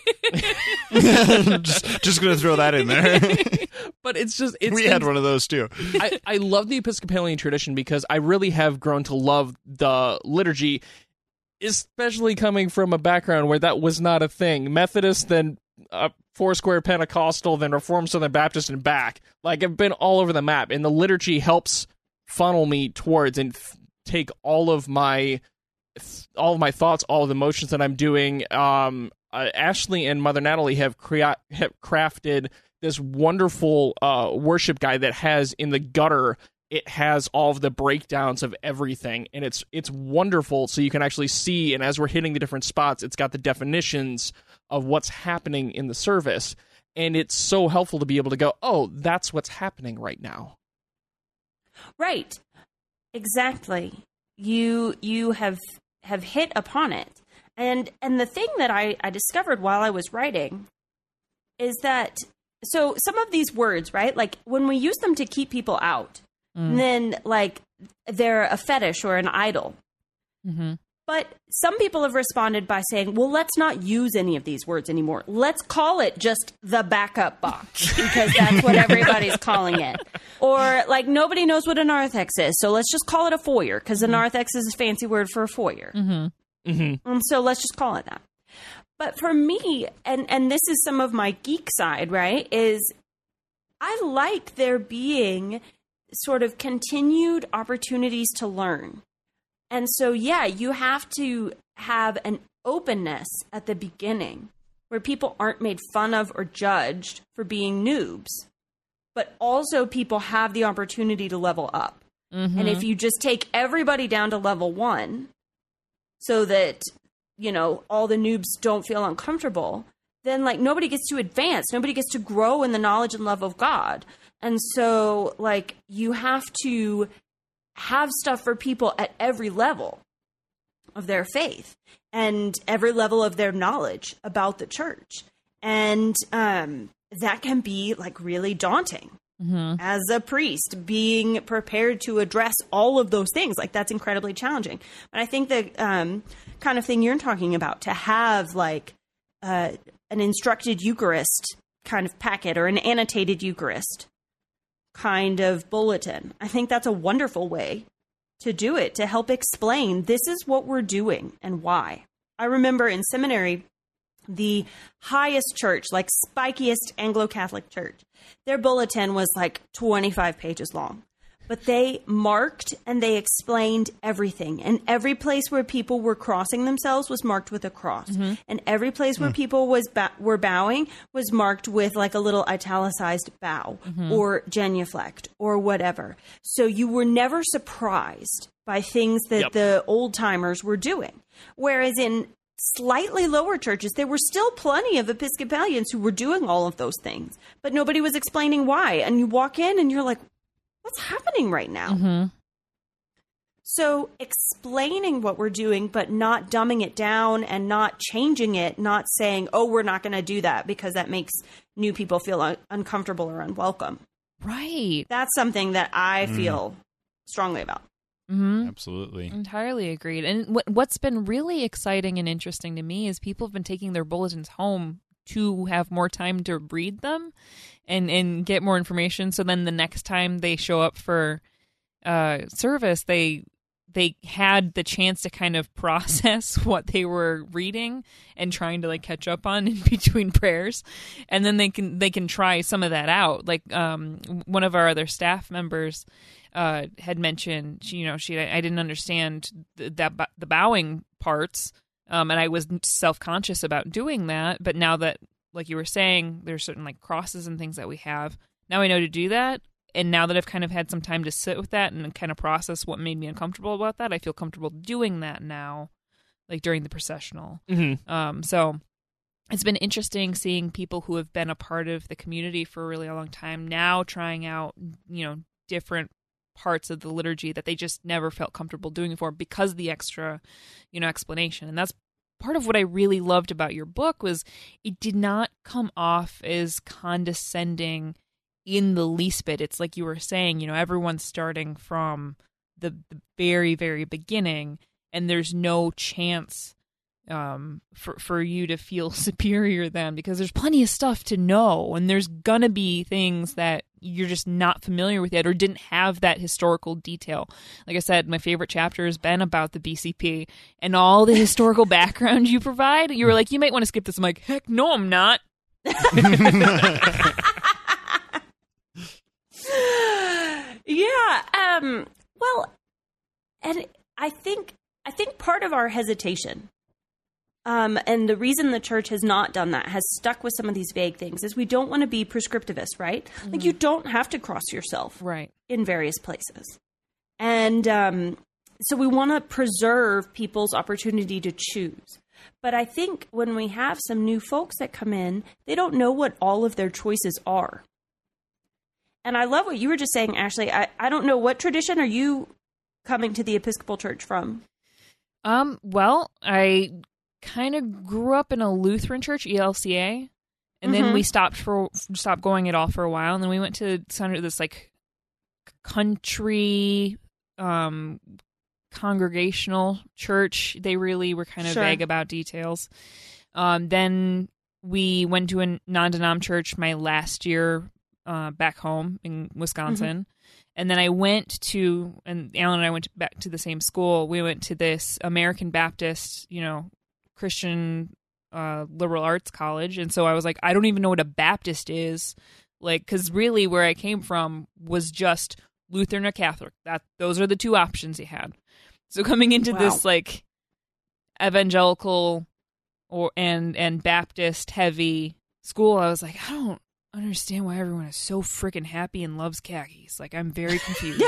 just just going to throw that in there. But it's just... It's we had one of those, too. I, I love the Episcopalian tradition because I really have grown to love the liturgy, especially coming from a background where that was not a thing. Methodist, then uh, Foursquare Pentecostal, then Reformed Southern Baptist, and back. Like, I've been all over the map, and the liturgy helps funnel me towards and f- take all of my all of my thoughts, all of the motions that I'm doing. Um, uh, Ashley and Mother Natalie have, crea- have crafted this wonderful uh, worship guide that has in the gutter, it has all of the breakdowns of everything, and it's it's wonderful. So you can actually see, and as we're hitting the different spots, it's got the definitions of what's happening in the service, and it's so helpful to be able to go, oh, that's what's happening right now. Right. Exactly. You you have have hit upon it. And and the thing that I, I discovered while I was writing is that, so some of these words, right, like when we use them to keep people out, mm. then like they're a fetish or an idol. Mm-hmm. But some people have responded by saying, well, let's not use any of these words anymore. Let's call it just the backup box because that's what everybody's calling it. Or like nobody knows what a narthex is, so let's just call it a foyer because a mm-hmm. narthex is a fancy word for a foyer. Mm-hmm. Mm-hmm. And so let's just call it that. But for me, and, and this is some of my geek side, right, is I like there being sort of continued opportunities to learn. And so, yeah, you have to have an openness at the beginning where people aren't made fun of or judged for being noobs, but also people have the opportunity to level up. Mm-hmm. And if you just take everybody down to level one so that, you know, all the noobs don't feel uncomfortable, then like nobody gets to advance. Nobody gets to grow in the knowledge and love of God. And so like you have to have stuff for people at every level of their faith and every level of their knowledge about the church. And um, that can be like really daunting Mm-hmm. as a priest, being prepared to address all of those things. Like, that's incredibly challenging. But I think the um, kind of thing you're talking about, to have like uh, an instructed Eucharist kind of packet or an annotated Eucharist kind of bulletin, I think that's a wonderful way to do it, to help explain this is what we're doing and why. I remember in seminary, the highest church, like spikiest Anglo-Catholic church, their bulletin was like twenty-five pages long. But they marked and they explained everything. And every place where people were crossing themselves was marked with a cross. Mm-hmm. And every place where mm. people was ba- were bowing was marked with like a little italicized bow mm-hmm. or genuflect or whatever. So you were never surprised by things that yep. the old timers were doing. Whereas in slightly lower churches, there were still plenty of Episcopalians who were doing all of those things, but nobody was explaining why. And you walk in and you're like, what's happening right now? Mm-hmm. So explaining what we're doing, but not dumbing it down and not changing it, not saying, oh, we're not going to do that because that makes new people feel un- uncomfortable or unwelcome. Right. That's something that I mm. feel strongly about. Mm-hmm. Absolutely. Entirely agreed. And what, what's been really exciting and interesting to me is people have been taking their bulletins home to have more time to read them and, and get more information. So then the next time they show up for uh, service, they they had the chance to kind of process what they were reading and trying to like catch up on in between prayers. And then they can they can try some of that out. Like um, one of our other staff members uh, had mentioned, she, you know, she I didn't understand the, that the bowing parts. Um, and I was self-conscious about doing that. But now that, like you were saying, there's certain like crosses and things that we have. Now I know to do that. And now that I've kind of had some time to sit with that and kind of process what made me uncomfortable about that, I feel comfortable doing that now, like during the processional. Mm-hmm. Um, so it's been interesting seeing people who have been a part of the community for a really long time now trying out, you know, different parts of the liturgy that they just never felt comfortable doing before because of the extra, you know, explanation. And that's part of what I really loved about your book was it did not come off as condescending in the least bit. It's like you were saying, you know, everyone's starting from the, the very, very beginning, and there's no chance um, for for you to feel superior then because there's plenty of stuff to know, and there's gonna be things that you're just not familiar with yet or didn't have that historical detail. Like I said, my favorite chapter has been about the B C P and all the historical background you provide. You were like, you might want to skip this. I'm like, heck no, I'm not. Yeah. Um, well, and I think I think part of our hesitation, um, and the reason the church has not done that, has stuck with some of these vague things, is we don't want to be prescriptivist, right? Mm-hmm. Like you don't have to cross yourself right in various places, and um, so we want to preserve people's opportunity to choose. But I think when we have some new folks that come in, they don't know what all of their choices are. And I love what you were just saying, Ashley. I, I don't know, what tradition are you coming to the Episcopal Church from? Um, well, I kind of grew up in a Lutheran church, E L C A, and mm-hmm. then we stopped for stopped going at all for a while, and then we went to some this like country um congregational church. They really were kind of sure. vague about details. Um, then we went to a non-denom church my last year uh, back home in Wisconsin. Mm-hmm. And then I went to, and Alan and I went back to the same school. We went to this American Baptist, you know, Christian uh, liberal arts college. And so I was like, I don't even know what a Baptist is. Like, because really where I came from was just Lutheran or Catholic. That those are the two options you had. So coming into wow. this like evangelical or and and Baptist heavy school, I was like, I don't understand why everyone is so freaking happy and loves khakis. Like, I'm very confused.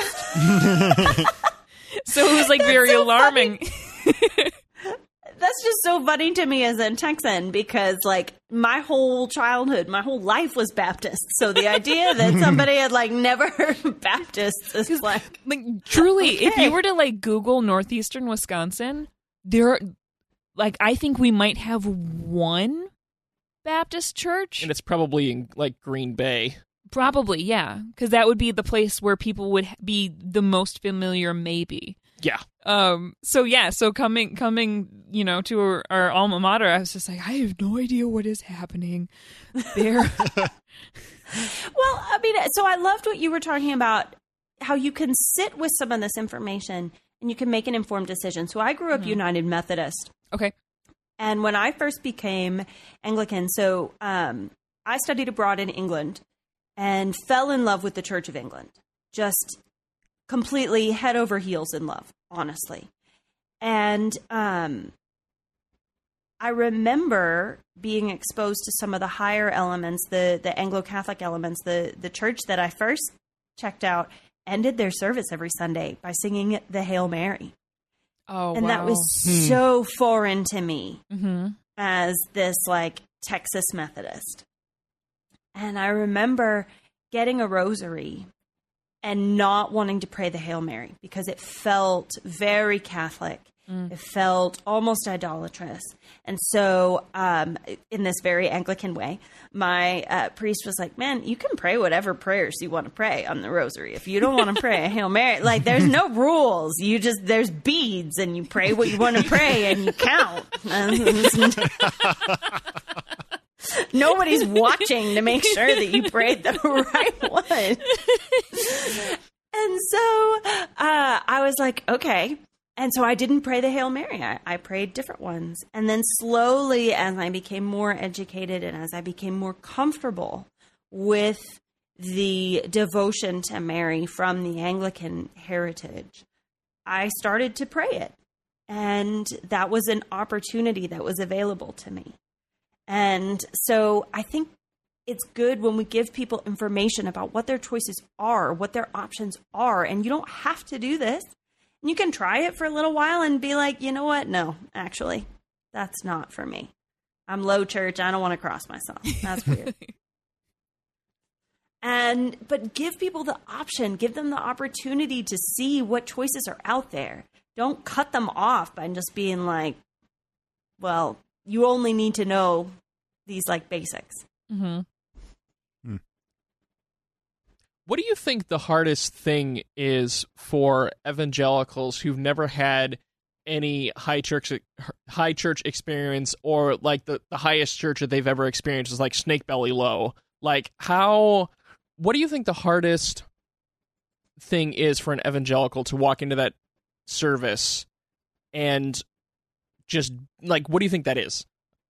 So it was like That's very so alarming. That's just so funny to me as a Texan because, like, my whole childhood, my whole life was Baptist. So the idea that somebody had, like, never heard of Baptists is like... Like, truly, okay. If you were to, like, Google northeastern Wisconsin, there are, like, I think we might have one Baptist church. And it's probably in, like, Green Bay. Probably, yeah, because that would be the place where people would be the most familiar, maybe. Yeah. Um. So yeah. So coming, coming, you know, to our, our alma mater, I was just like, I have no idea what is happening there. Well, I mean, so I loved what you were talking about, how you can sit with some of this information and you can make an informed decision. So I grew up Mhm. United Methodist. Okay. And when I first became Anglican, so um, I studied abroad in England and fell in love with the Church of England. Just completely head over heels in love, honestly. And um, I remember being exposed to some of the higher elements, the the Anglo-Catholic elements. The, the church that I first checked out ended their service every Sunday by singing the Hail Mary. Oh, and wow. that was so foreign to me Mm-hmm. as this like Texas Methodist. And I remember getting a rosary and not wanting to pray the Hail Mary because it felt very Catholic. Mm. It felt almost idolatrous. And so, um, in this very Anglican way, my uh, priest was like, man, you can pray whatever prayers you want to pray on the rosary. If you don't want to pray a Hail Mary, like there's no rules. You just, there's beads and you pray what you want to pray and you count. Nobody's watching to make sure that you prayed the right one. And so uh, I was like, okay. And so I didn't pray the Hail Mary. I, I prayed different ones. And then slowly, as I became more educated and as I became more comfortable with the devotion to Mary from the Anglican heritage, I started to pray it. And that was an opportunity that was available to me. And so I think it's good when we give people information about what their choices are, what their options are, and you don't have to do this. You can try it for a little while and be like, you know what? No, actually, that's not for me. I'm low church. I don't want to cross myself. That's weird. And, but give people the option, give them the opportunity to see what choices are out there. Don't cut them off by just being like, well, you only need to know these like basics. Mm-hmm. What do you think the hardest thing is for evangelicals who've never had any high church high church experience, or like the, the highest church that they've ever experienced is like Snake Belly Low? Like how, what do you think the hardest thing is for an evangelical to walk into that service and just like, what do you think that is?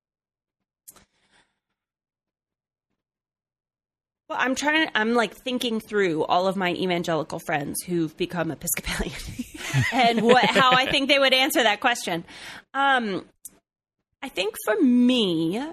Well, I'm trying to, I'm like thinking through all of my evangelical friends who've become Episcopalian and what, how I think they would answer that question. Um, I think for me,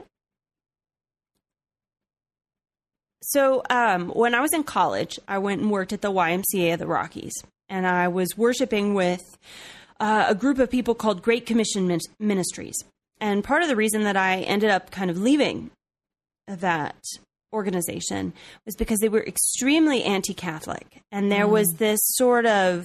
so um, when I was in college, I went and worked at the Y M C A of the Rockies, and I was worshiping with uh, a group of people called Great Commission Min- Ministries. And part of the reason that I ended up kind of leaving that organization was because they were extremely anti-Catholic, and there mm. was this sort of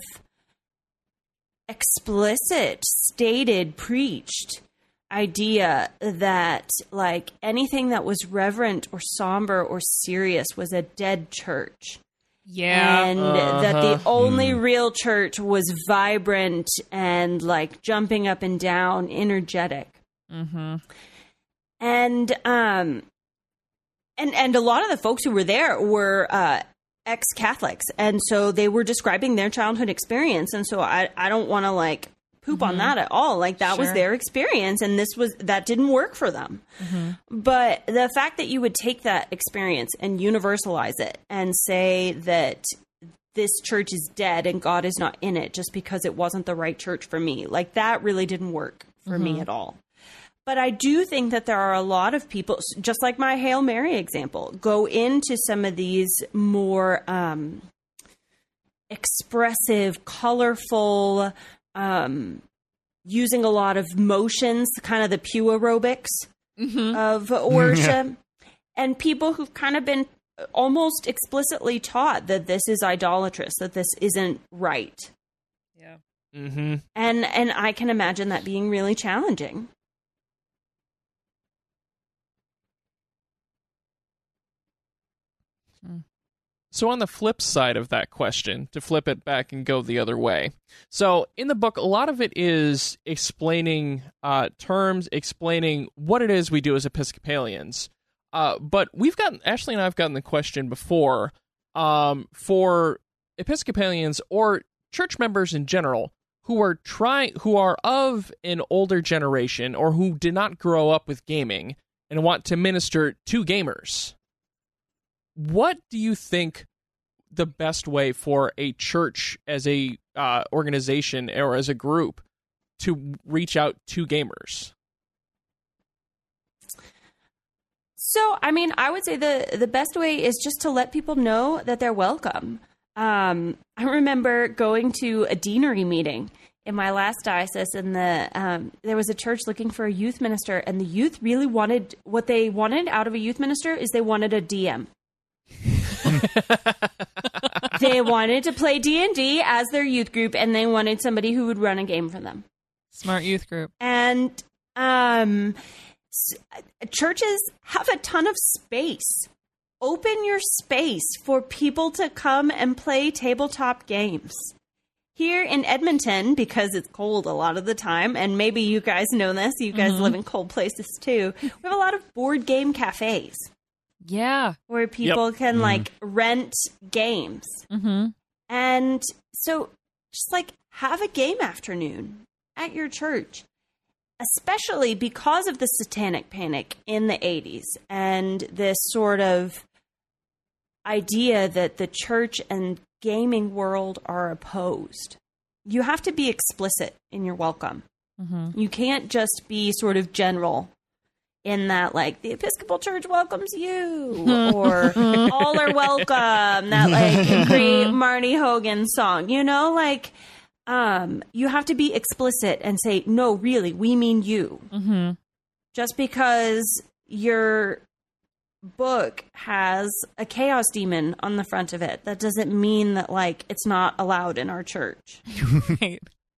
explicit, stated, preached idea that like anything that was reverent or somber or serious was a dead church. Yeah. And uh-huh. that the only Mm. real church was vibrant and like jumping up and down, energetic. Mm-hmm. And um And and a lot of the folks who were there were uh, ex-Catholics, and so they were describing their childhood experience. And so I, I don't want to like poop Mm-hmm. on that at all. Like that was Sure. their experience, and this was that didn't work for them. Mm-hmm. But the fact that you would take that experience and universalize it and say that this church is dead and God is not in it just because it wasn't the right church for me, like that really didn't work for Mm-hmm. me at all. But I do think that there are a lot of people, just like my Hail Mary example, go into some of these more um, expressive, colorful, um, using a lot of motions, kind of the pew aerobics Mm-hmm. of worship. And people who've kind of been almost explicitly taught that this is idolatrous, that this isn't right. Yeah. Mm-hmm. And and I can imagine that being really challenging. So on the flip side of that question, to flip it back and go the other way. So in the book, a lot of it is explaining uh, terms, explaining what it is we do as Episcopalians. Uh, but we've gotten, Ashley and I have gotten the question before, um, for Episcopalians or church members in general who are trying, who are of an older generation or who did not grow up with gaming and want to minister to gamers. What do you think the best way for a church as a uh, organization or as a group to reach out to gamers? So, I mean, I would say the, the best way is just to let people know that they're welcome. Um, I remember going to a deanery meeting in my last diocese, and the um, there was a church looking for a youth minister, and the youth really wanted, what they wanted out of a youth minister is they wanted a D M. They wanted to play D and D as their youth group, and they wanted somebody who would run a game for them. Smart youth group. And um, s- churches have a ton of space. Open your space for people to come and play tabletop games. Here in Edmonton, because it's cold a lot of the time, and maybe you guys know this, you guys Mm-hmm. live in cold places too, we have a lot of board game cafes. Yeah. Where people Yep. can, like, rent games. Mm-hmm. And so just, like, have a game afternoon at your church, especially because of the satanic panic in the eighties and this sort of idea that the church and gaming world are opposed. You have to be explicit in your welcome. Mm-hmm. You can't just be sort of general in that, like, the Episcopal Church welcomes you, or all are welcome, that, like, great Marnie Hogan song, you know, like, um, you have to be explicit and say, no, really, we mean you. Mm-hmm. Just because your book has a chaos demon on the front of it, that doesn't mean that, like, it's not allowed in our church. Right.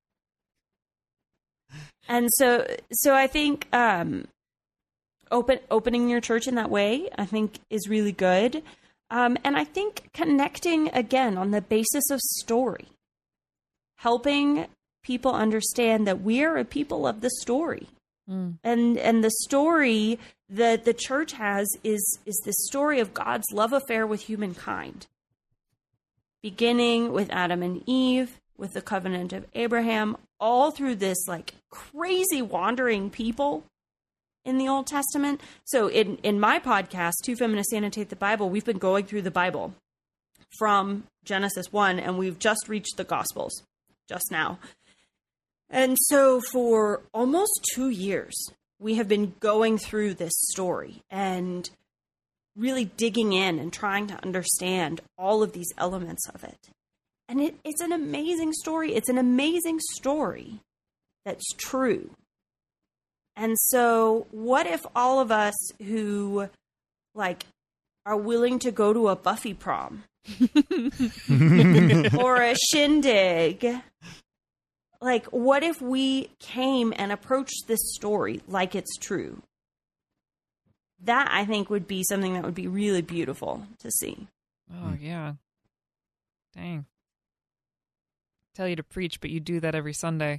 And so, so I think, um, Open opening your church in that way, I think, is really good. Um, and I think connecting, again, on the basis of story. Helping people understand that we are a people of the story. Mm. And and the story that the church has is, is the story of God's love affair with humankind. Beginning with Adam and Eve, with the covenant of Abraham, all through this, like, crazy wandering people in the Old Testament. So in, in my podcast, Two Feminists Annotate the Bible, we've been going through the Bible from Genesis one, and we've just reached the Gospels just now. And so for almost two years, we have been going through this story and really digging in and trying to understand all of these elements of it. And it, it's an amazing story. It's an amazing story that's true. And so what if all of us who, like, are willing to go to a Buffy prom or a shindig, like, what if we came and approached this story like it's true? That, I think, would be something that would be really beautiful to see. Oh, yeah. Dang. Tell you to preach, but you do that every Sunday.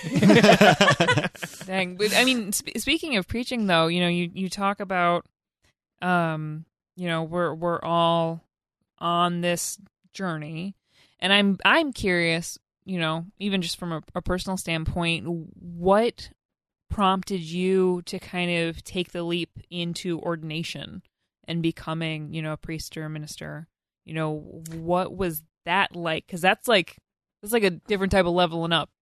Dang. But, I mean, sp- speaking of preaching, though, you know, you, you talk about, um, you know, we're we're all on this journey, and I'm I'm curious, you know, even just from a, a personal standpoint, what prompted you to kind of take the leap into ordination and becoming, you know, a priest or a minister? You know, what was that like? Because that's like it's like a different type of leveling up.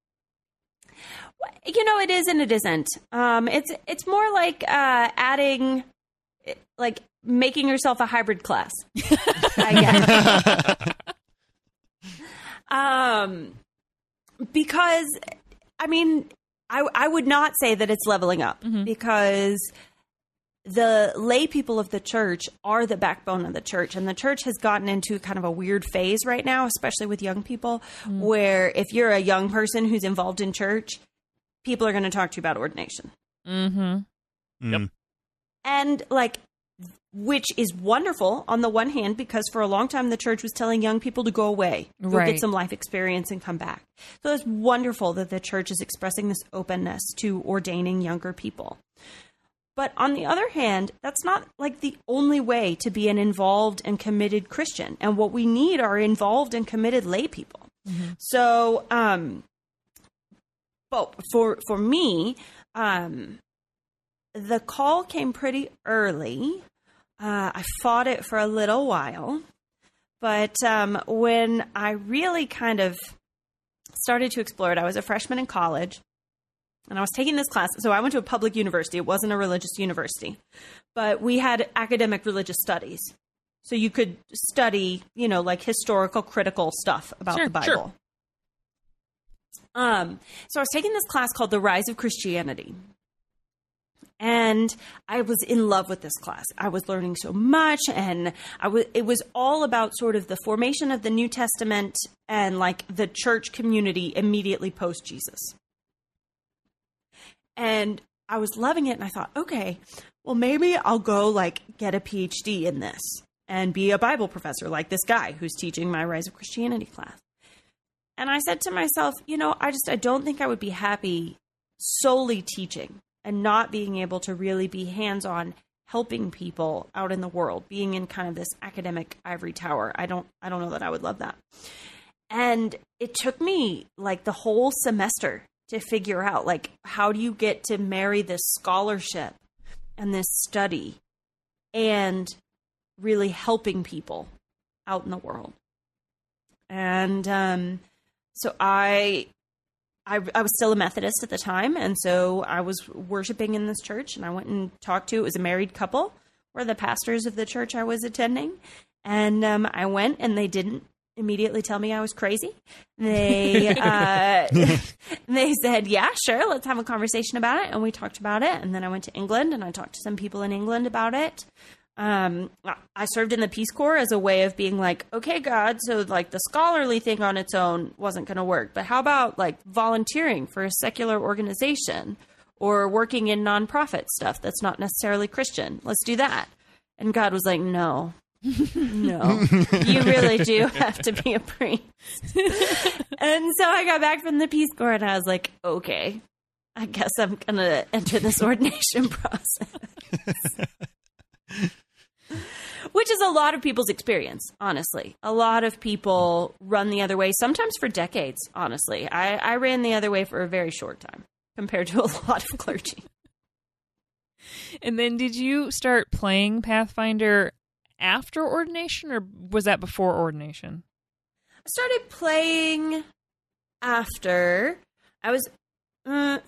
You know, it is and it isn't. Um, it's it's more like uh, adding, like making yourself a hybrid class, I guess. um, because, I mean, I I would not say that it's leveling up, Mhm. because the lay people of the church are the backbone of the church, and the church has gotten into kind of a weird phase right now, especially with young people, Mm. where if you're a young person who's involved in church, people are going to talk to you about ordination. Mm-hmm. Mm. And, like, which is wonderful on the one hand, because for a long time the church was telling young people to go away, go Right. get some life experience and come back. So it's wonderful that the church is expressing this openness to ordaining younger people. But on the other hand, that's not like the only way to be an involved and committed Christian. And what we need are involved and committed lay people. Mm-hmm. So, um, but for, for me, um, the call came pretty early. Uh, I fought it for a little while, but um, when I really kind of started to explore it, I was a freshman in college, and I was taking this class. So I went to a public university. It wasn't a religious university, but we had academic religious studies. So you could study, you know, like historical, critical stuff about Sure, the Bible. sure. Um, so I was taking this class called The Rise of Christianity. And I was in love with this class. I was learning so much, and I was, it was all about sort of the formation of the New Testament and like the church community immediately post Jesus. And I was loving it, and I thought, okay, well, maybe I'll go like get a P H D in this and be a Bible professor like this guy who's teaching my Rise of Christianity class. And I said to myself, you know, I just, I don't think I would be happy solely teaching and not being able to really be hands-on helping people out in the world, being in kind of this academic ivory tower. I don't, I don't know that I would love that. And it took me like the whole semester to figure out, like, how do you get to marry this scholarship and this study and really helping people out in the world. And um, so I, I, I was still a Methodist at the time, and so I was worshiping in this church, and I went and talked to, it was a married couple, were the pastors of the church I was attending, and um, I went, and they didn't immediately tell me I was crazy. They uh, they said, yeah, sure, let's have a conversation about it, and we talked about it, and then I went to England, and I talked to some people in England about it. Um, I served in the Peace Corps as a way of being like, okay, God, so like the scholarly thing on its own wasn't going to work, but how about like volunteering for a secular organization or working in nonprofit stuff that's not necessarily Christian? Let's do that. And God was like, no, no, you really do have to be a priest. And so I got back from the Peace Corps, and I was like, okay, I guess I'm going to enter this ordination process. Which is a lot of people's experience, honestly. A lot of people run the other way, sometimes for decades, honestly. I, I ran the other way for a very short time compared to a lot of clergy. And then did you start playing Pathfinder after ordination, or was that before ordination? I started playing after. I was, uh,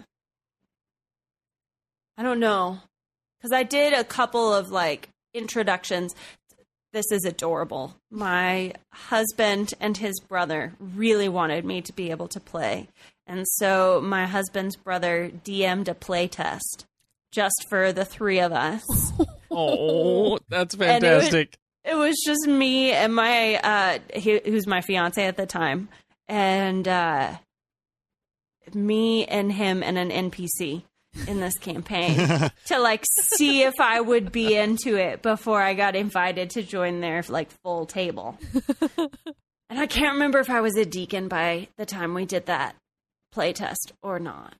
I don't know. Because I did a couple of, like, introductions. This is adorable. My husband and his brother really wanted me to be able to play. And so my husband's brother D M'd a play test just for the three of us. Oh, that's fantastic. It was, it was just me and my, uh, he, who's my fiance at the time, and uh, me and him and an N P C in this campaign to like see if I would be into it before I got invited to join their like full table. And I can't remember if I was a deacon by the time we did that play test or not.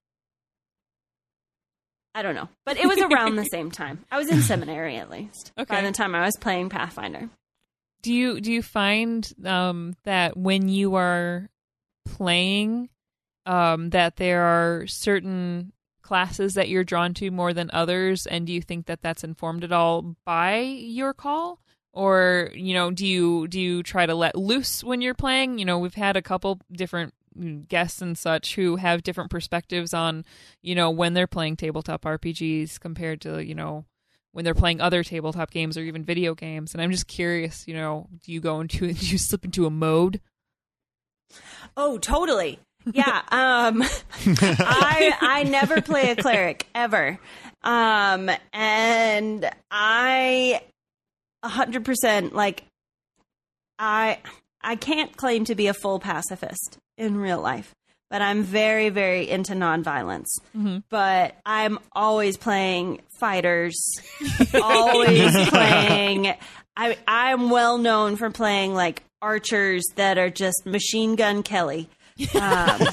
I don't know, but it was around the same time. I was in seminary at least Okay. by the time I was playing Pathfinder. Do you do you find um, that when you are playing, um, that there are certain classes that you're drawn to more than others, and do you think that that's informed at all by your call, or you know, do you do you try to let loose when you're playing? You know, we've had a couple different guests and such who have different perspectives on, you know, when they're playing tabletop R P Gs compared to, you know, when they're playing other tabletop games or even video games. And I'm just curious, you know, do you go into do you slip into a mode? Oh, totally. Yeah. Um, I I never play a cleric ever. Um, and I a hundred percent like I I can't claim to be a full pacifist in real life, but I'm very, very into nonviolence. Mm-hmm. But I'm always playing fighters, always playing. I, I'm well known for playing like archers that are just machine gun Kelly. Um,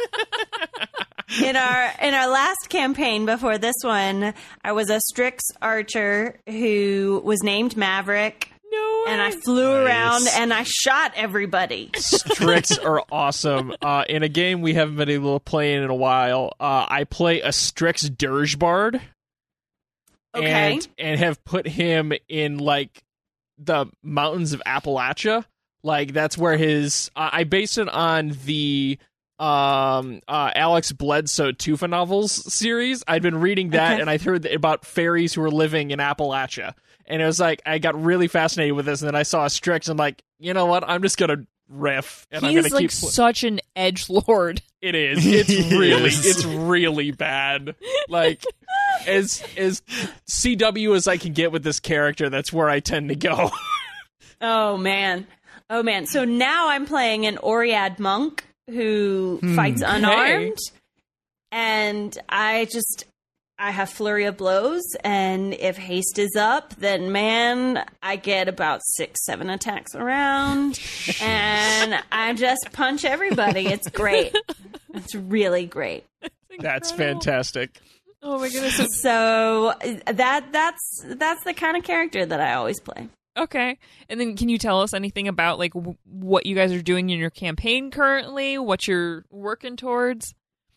in our in our last campaign before this one, I was a Strix archer who was named Maverick. No way. And I flew Nice. around and I shot everybody. Strix are awesome. Uh, in a game we haven't been able to play in in a while, uh, I play a Strix Dirge Bard. Okay. And, and have put him in, like, the mountains of Appalachia. Like, that's where his... Uh, I base it on the um, uh, Alex Bledsoe Tufa novels series. I'd been reading that, Okay. and I heard about fairies who were living in Appalachia. And it was like, I got really fascinated with this, and then I saw a Strix, and like, you know what? I'm just gonna riff, and I'm He's gonna like keep. Pl- such an edgelord. it is. It's really, Yes. it's really bad. Like, as as C W as I can get with this character, that's where I tend to go. Oh, man. Oh, man. So now I'm playing an Oriad monk who fights unarmed. And I just, I have flurry of blows. And if haste is up, then, man, I get about six, seven attacks around. And I just punch everybody. It's great. It's really great. That's Incredible. fantastic. Oh my goodness. So- So that that's that's the kind of character that I always play. Okay. And then can you tell us anything about like w- what you guys are doing in your campaign currently, what you're working towards?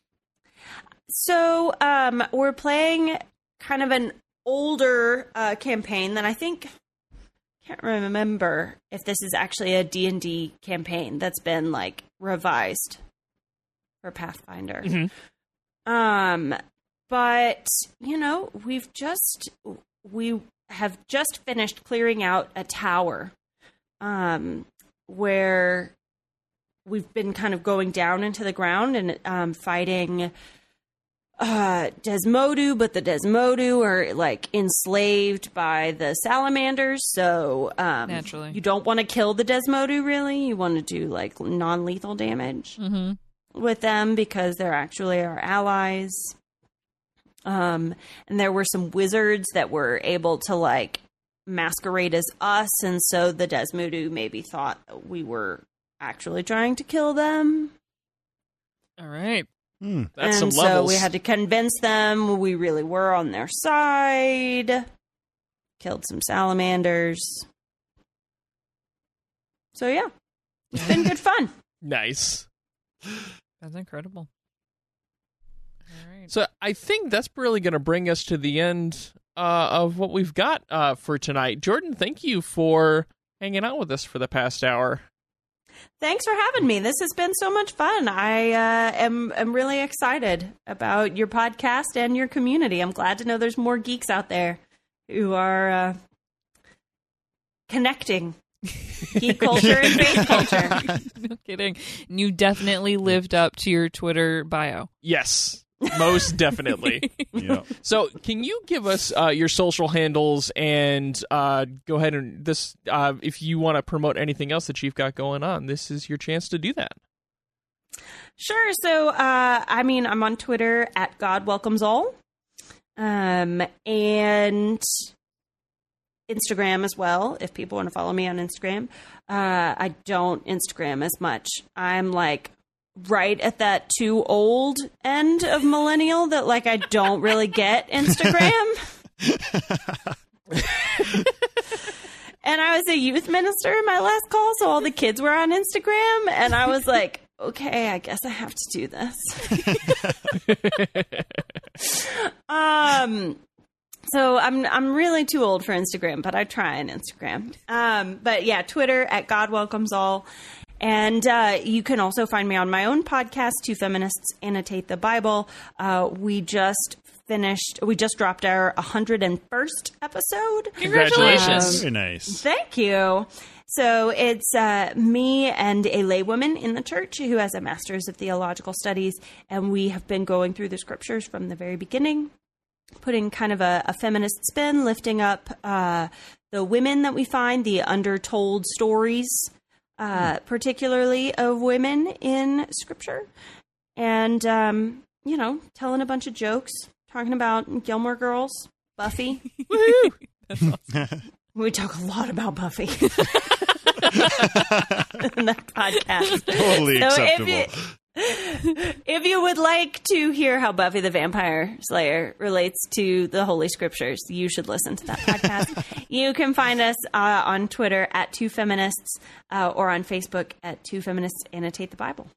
So um, we're playing kind of an older uh, campaign that I think can't remember if this is actually a D and D campaign that's been like revised for Pathfinder. Mhm. Um, but you know, we've just we have just finished clearing out a tower, um, where we've been kind of going down into the ground and um, fighting uh, Desmodu, but the Desmodu are like enslaved by the salamanders. So um, Naturally. you don't want to kill the Desmodu, really. You want to do like non-lethal damage Mm-hmm. with them because they're actually our allies. Um, and there were some wizards that were able to like masquerade as us, and so the Desmodu maybe thought that we were actually trying to kill them. All right. Hmm. That's and some so levels. we had to convince them we really were on their side. Killed some salamanders. So yeah, it's been good fun. Nice. That's incredible. All right. So I think that's really going to bring us to the end uh, of what we've got uh, for tonight. Jordan, thank you for hanging out with us for the past hour. Thanks for having me. This has been so much fun. I uh, am am really excited about your podcast and your community. I'm glad to know there's more geeks out there who are uh, connecting geek culture and faith culture. No kidding. You definitely lived up to your Twitter bio. Yes, most definitely. Yeah. So, can you give us uh, your social handles and uh, go ahead and this uh, if you want to promote anything else that you've got going on, this is your chance to do that. Sure. So, uh, I mean, I'm on Twitter at God Welcomes All, um, and Instagram as well. If people want to follow me on Instagram, uh, I don't Instagram as much. I'm like right at that too old end of millennial that like I don't really get Instagram. And I was a youth minister in my last call, so all the kids were on Instagram, and I was like, okay, I guess I have to do this. um, so I'm I'm really too old for Instagram, but I try on Instagram. Um, but yeah, Twitter at God Welcomes All. And uh, you can also find me on my own podcast, Two Feminists Annotate the Bible. Uh, we just finished, we just dropped our one hundred first episode. Congratulations. Very nice. Thank you. So it's uh, me and a laywoman in the church who has a master's of theological studies, and we have been going through the scriptures from the very beginning, putting kind of a, a feminist spin, lifting up uh, the women that we find, the undertold stories, uh, particularly of women in scripture. and, um, you know, telling a bunch of jokes, talking about Gilmore Girls, Buffy. Woohoo! That's awesome. We talk a lot about Buffy in that podcast. Totally So acceptable. if you, if you would like to hear how Buffy the Vampire Slayer relates to the Holy Scriptures, you should listen to that podcast. You can find us uh, on Twitter at Two Feminists uh, or on Facebook at Two Feminists Annotate the Bible.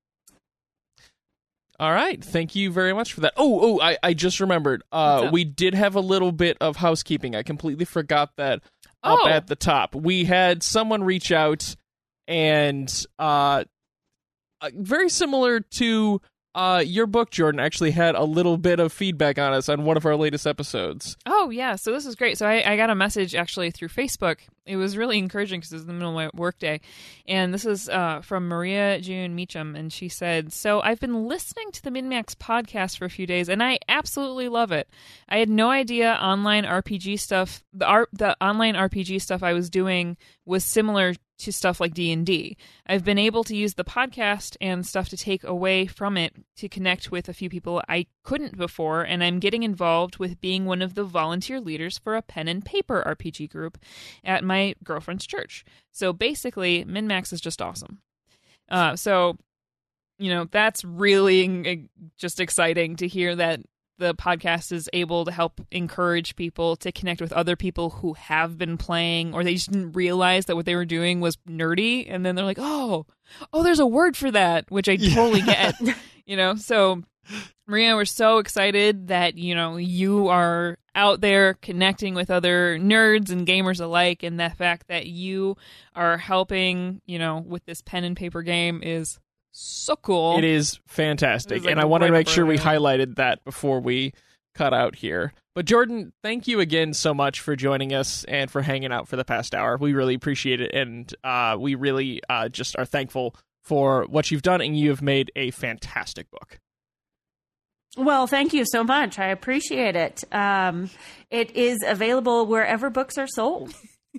All right. Thank you very much for that. Oh, oh, I, I just remembered. Uh, What's up? we did have a little bit of housekeeping. I completely forgot that up Oh. at the top. We had someone reach out and uh, uh, very similar to uh, your book, Jordan, actually had a little bit of feedback on us on one of our latest episodes. Oh, yeah. So this is great. So I, I got a message actually through Facebook. It was really encouraging because it was in the middle of my workday. And this is uh, from Maria June Meacham. And she said, so I've been listening to the MinMax podcast for a few days, and I absolutely love it. I had no idea online R P G stuff, the, R, the online R P G stuff I was doing was similar to stuff like D and D. I've been able to use the podcast and stuff to take away from it to connect with a few people I couldn't before, and I'm getting involved with being one of the volunteer leaders for a pen and paper R P G group at my girlfriend's church. So basically, MinMax is just awesome. Uh, so, you know, that's really uh, just exciting to hear that the podcast is able to help encourage people to connect with other people who have been playing, or they just didn't realize that what they were doing was nerdy, and then they're like, oh, oh, there's a word for that, which I totally get, you know? So, Maria, we're so excited that, you know, you are out there connecting with other nerds and gamers alike, and the fact that you are helping, you know, with this pen and paper game is so cool. It is fantastic, It was, like, and I wanted to right make sure we before I- highlighted that before we cut out here. But Jordan, thank you again so much for joining us and for hanging out for the past hour. We really appreciate it, and uh, we really uh, just are thankful for what you've done, and you have made a fantastic book. Well, thank you so much. I appreciate it. Um, it is available wherever books are sold.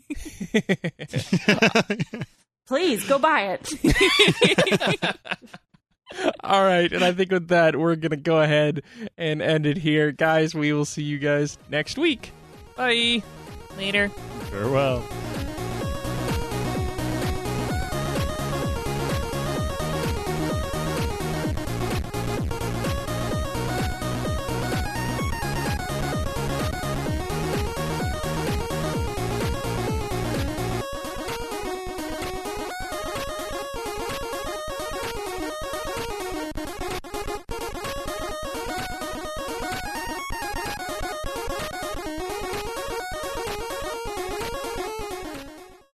Please go buy it. All right, and I think with that, we're going to go ahead and end it here. Guys, we will see you guys next week. Bye. Later. Farewell.